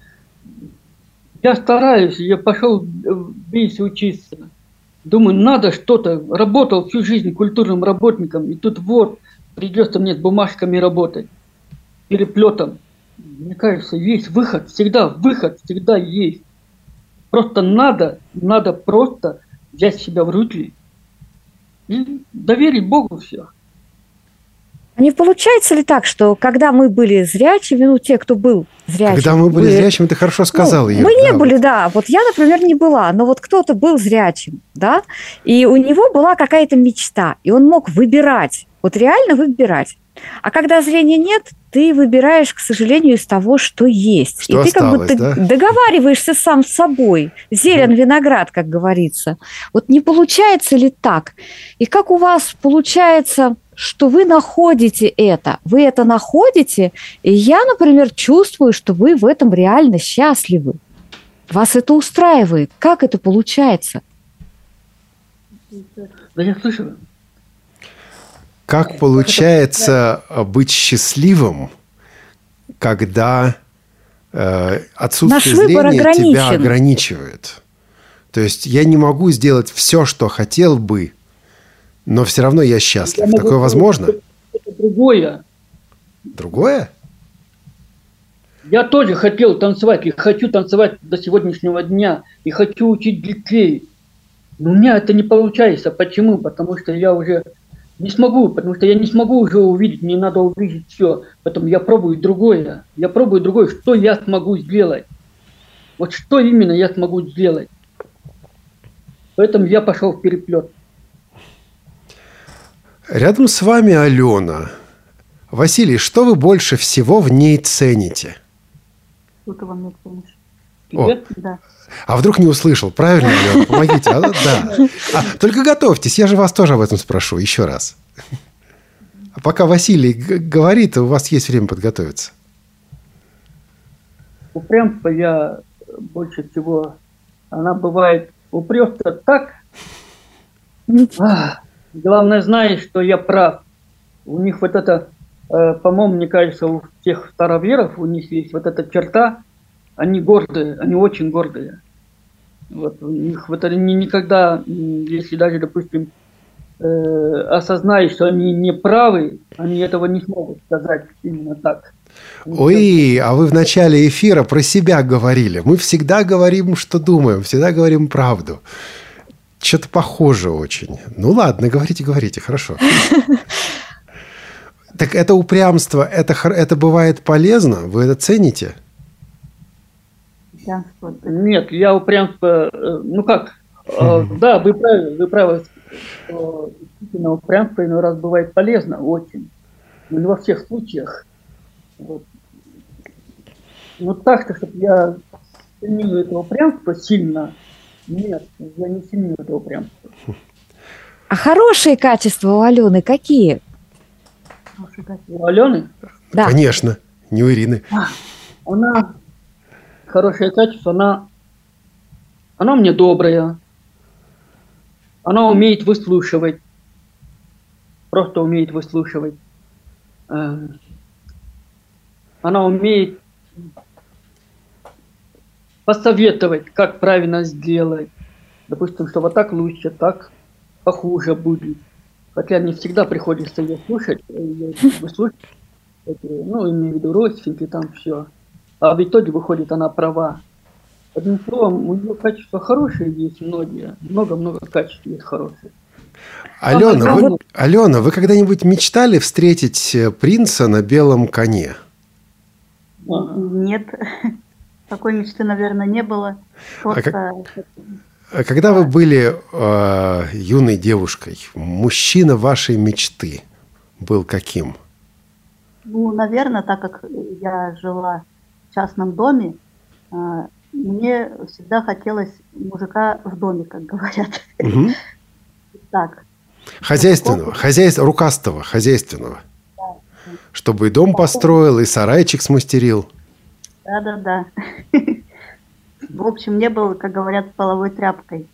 Я стараюсь, я пошел в БИС учиться. Думаю, надо что-то. Работал всю жизнь культурным работником. И тут вот придется мне с бумажками работать. Переплетом. Мне кажется, есть выход. Всегда выход, всегда есть. Просто надо, надо просто взять себя в руки и доверить Богу все. А не получается ли так, что когда мы были зрячими, ну, те, кто был зрячим... Когда мы были, были зрячими, ты хорошо сказал, ну, ее. Мы не да, были, вот. да. Вот я, например, не была, но вот кто-то был зрячим, да, и у него была какая-то мечта, и он мог выбирать, вот реально выбирать. А когда зрения нет, ты выбираешь, к сожалению, из того, что есть. Что и ты осталось, как бы да? договариваешься сам с собой. Зелен виноград, как говорится. Вот не получается ли так? И как у вас получается, что вы находите это? Вы это находите, и я, например, чувствую, что вы в этом реально счастливы. Вас это устраивает. Как это получается? Да я слышу. Как получается быть счастливым, когда э, отсутствие зрения тебя ограничивает? То есть я не могу сделать все, что хотел бы, но все равно я счастлив. Я Такое возможно? Это другое. Другое? Я тоже хотел танцевать, и хочу танцевать до сегодняшнего дня, и хочу учить детей. Но у меня это не получается. Почему? Потому что я уже... Не смогу, потому что я не смогу уже увидеть, мне надо увидеть все. Поэтому я пробую другое. Я пробую другое, что я смогу сделать. Вот что именно я смогу сделать. Поэтому я пошел в переплет. Рядом с вами Алена. Василий, что вы больше всего в ней цените? Что-то во мне ценишь. О, да. А вдруг не услышал? Правильно, Алена? Помогите. А, да. А, только готовьтесь, я же вас тоже об этом спрошу еще раз. А пока Василий говорит, у вас есть время подготовиться. Упрямство я больше всего... Она бывает упрется так. Ах, главное, знаешь, что я прав. У них вот это, э, по-моему, мне кажется, у тех староверов у них есть вот эта черта. Они гордые, они очень гордые. Вот, у них вот они никогда, если даже, допустим, э, осознают, что они не правы, они этого не смогут сказать именно так. Ой, а вы в начале эфира про себя говорили. Мы всегда говорим, что думаем, всегда говорим правду. Что-то похоже очень. Ну ладно, говорите, говорите, хорошо. Так это упрямство, это, это бывает полезно? Вы это цените? упрямство. Нет, я упрямство, э, ну как, э, да, вы правы, вы правы, что действительно упрямство иной раз бывает полезно очень, но не во всех случаях. Вот. Но так-то, чтобы я ценил это упрямство сильно, нет, я не ценю это упрямство. А хорошие качества у Алены какие? У Алены? Да. Конечно, не у Ирины. Она, хорошее качество, она, она мне добрая, она умеет выслушивать, просто умеет выслушивать. Э, Она умеет посоветовать, как правильно сделать. Допустим, что вот так лучше, так похуже будет. Хотя не всегда приходится ее слушать, ее выслушать, ну, имею в виду родственники, там все. А в итоге выходит, она права. Одним словом, у нее качества хорошие есть многие. Много-много качеств есть хороших. Алена, вы, Алена, вы когда-нибудь мечтали встретить принца на белом коне? Нет, такой мечты, наверное, не было. Просто... А когда вы были э, юной девушкой, мужчина вашей мечты был каким? Ну, наверное, так как я жила в частном доме, э, мне всегда хотелось мужика в доме, как говорят. Угу. Так. Хозяйственного, хозяйств, рукастого, хозяйственного. Да. Чтобы и дом построил, и сарайчик смастерил. Да-да-да. В общем, не был, как говорят, половой тряпкой.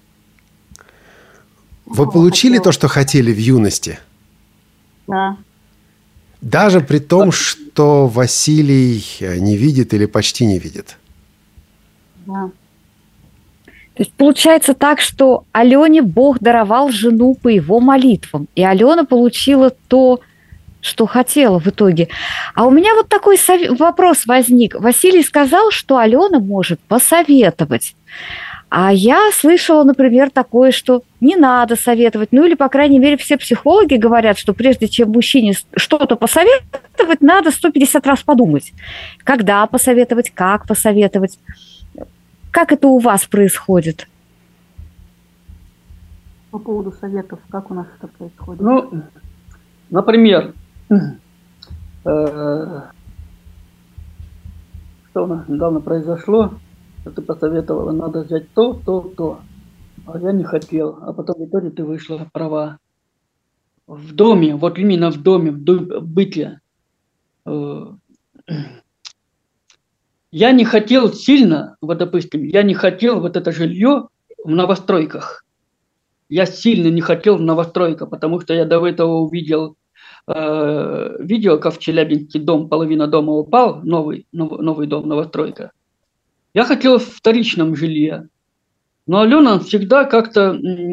Вы получили хотел... то, что хотели в юности? Да. Даже при том, что Василий не видит или почти не видит? Да. То есть получается так, что Алене Бог даровал жену по его молитвам, и Алена получила то, что хотела в итоге. А у меня вот такой сов... вопрос возник. Василий сказал, что Алена может посоветовать. А я слышала, например, такое, что не надо советовать. Ну или, по крайней мере, все психологи говорят, что прежде чем мужчине что-то посоветовать, надо сто пятьдесят раз подумать. Когда посоветовать, как посоветовать. Как это у вас происходит? По поводу советов, как у нас это происходит? Ну, например, э, что у нас недавно произошло, что ты посоветовала, надо взять то, то, то. А я не хотел. А потом в итоге ты вышла права. В доме, вот именно в доме, в быте. Э, я не хотел сильно, вот допустим, я не хотел вот это жилье в новостройках. Я сильно не хотел в новостройках, потому что я до этого увидел э, видео, как в Челябинске дом, половина дома упал, новый, новый, новый дом, новостройка. Я хотел в вторичном жилье. Но Алена всегда как-то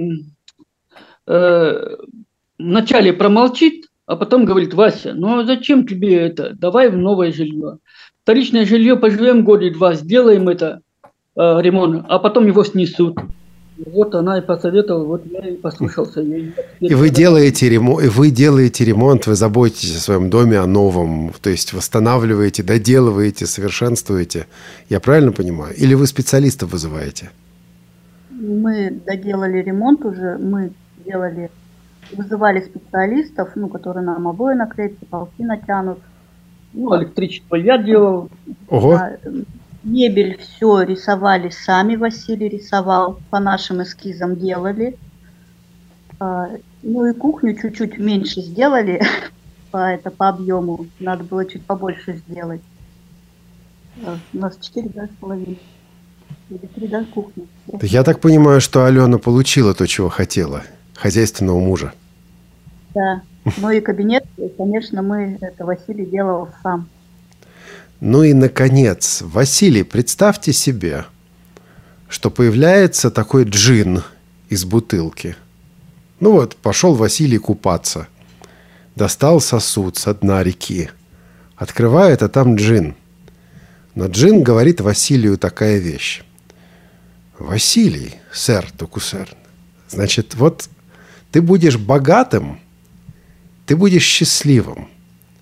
э, вначале промолчит, а потом говорит: Вася, ну а зачем тебе это? Давай в новое жилье. Вторичное жилье поживем год-два, сделаем это э, ремонт, а потом его снесут. Вот она и посоветовала, вот я и послушался. Я, и вы делаете, ремонт, и вы делаете ремонт, вы заботитесь о своем доме, о новом, то есть восстанавливаете, доделываете, совершенствуете. Я правильно понимаю? Или вы специалистов вызываете? Мы доделали ремонт уже, мы делали, вызывали специалистов, ну, которые нам обои наклеят, потолки натянут. Ну, электричество я делал. Ого. Мебель все рисовали сами, Василий рисовал, по нашим эскизам делали. Ну и кухню чуть-чуть меньше сделали, по, это, по объему, надо было чуть побольше сделать. У нас четыре, да, с половиной. Или три, да, кухни. Я так понимаю, что Алена получила то, чего хотела, хозяйственного мужа. Да, ну и кабинет, конечно, мы, это Василий делал сам. Ну и, наконец, Василий, представьте себе, что появляется такой джин из бутылки. Ну вот, пошел Василий купаться, достал сосуд со дна реки, открывает, а там джин. Но джин говорит Василию такая вещь. Василий, сэр Токусер, значит, вот ты будешь богатым, ты будешь счастливым,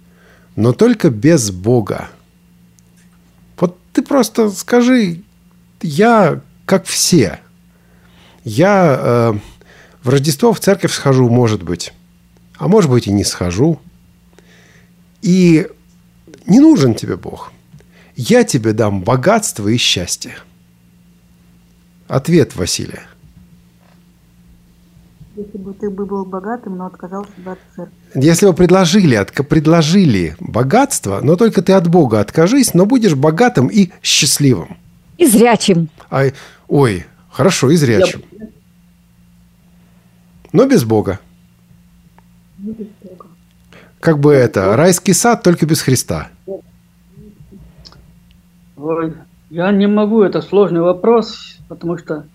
но только без Бога. Вот ты просто скажи, я как все. Я э, в Рождество в церковь схожу, может быть. А может быть, и не схожу. И не нужен тебе Бог. Я тебе дам богатство и счастье. Ответ Василия. Если бы ты бы был богатым, но отказался бы от церкви. Если бы предложили, отка- предложили богатство, но только ты от Бога откажись, но будешь богатым и счастливым. И зрячим. А, ой, хорошо, и зрячим. Я... Но без Бога. Не без Бога. Как бы это, райский сад, только без Христа. Ой, я не могу, это сложный вопрос, потому что,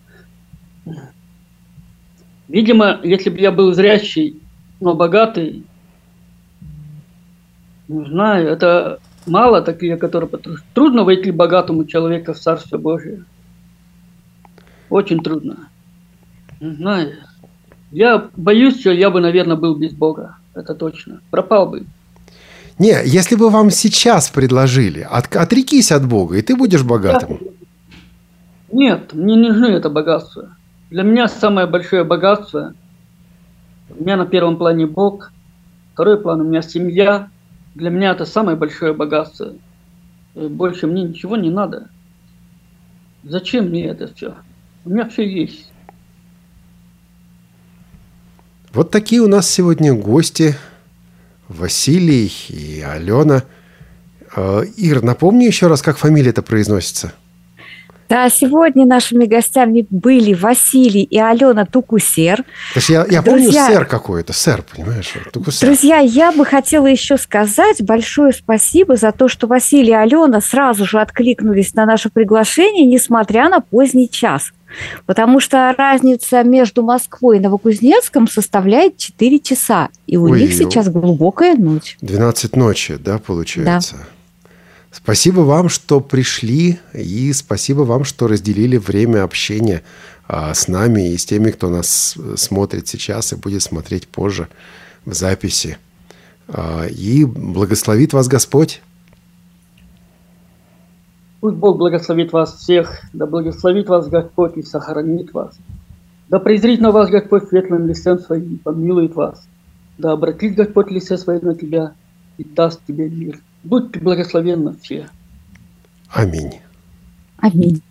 видимо, если бы я был зрячий, но богатый, не знаю, это мало такие, которые... Трудно войти богатому человеку в Царство Божие. Очень трудно. Не знаю. Я боюсь, что я бы, наверное, был без Бога. Это точно. Пропал бы. Не, если бы вам сейчас предложили, от, отрекись от Бога, и ты будешь богатым. Нет, мне не нужно это богатство. Для меня самое большое богатство, у меня на первом плане Бог, второй план у меня семья. Для меня это самое большое богатство. И больше мне ничего не надо. Зачем мне это все? У меня все есть. Вот такие у нас сегодня гости. Василий и Алена. Ир, напомни еще раз, как фамилия-то произносится. Да, сегодня нашими гостями были Василий и Алена Тукусер. То есть я, я Друзья, помню сэр какой-то, сэр, понимаешь? Тукусер. Друзья, я бы хотела еще сказать большое спасибо за то, что Василий и Алена сразу же откликнулись на наше приглашение, несмотря на поздний час. Потому что разница между Москвой и Новокузнецком составляет четыре часа. И у Ой, них сейчас глубокая ночь. двенадцать ночи, да, получается? Да. Спасибо вам, что пришли, и спасибо вам, что разделили время общения а, с нами и с теми, кто нас смотрит сейчас и будет смотреть позже в записи. А, и благословит вас Господь. Пусть Бог благословит вас всех, да благословит вас Господь и сохранит вас. Да презрит на вас Господь светлым лицем своим и помилует вас. Да обратит Господь лице свое на тебя и даст тебе мир. Будьте благословенны все. Аминь. Аминь.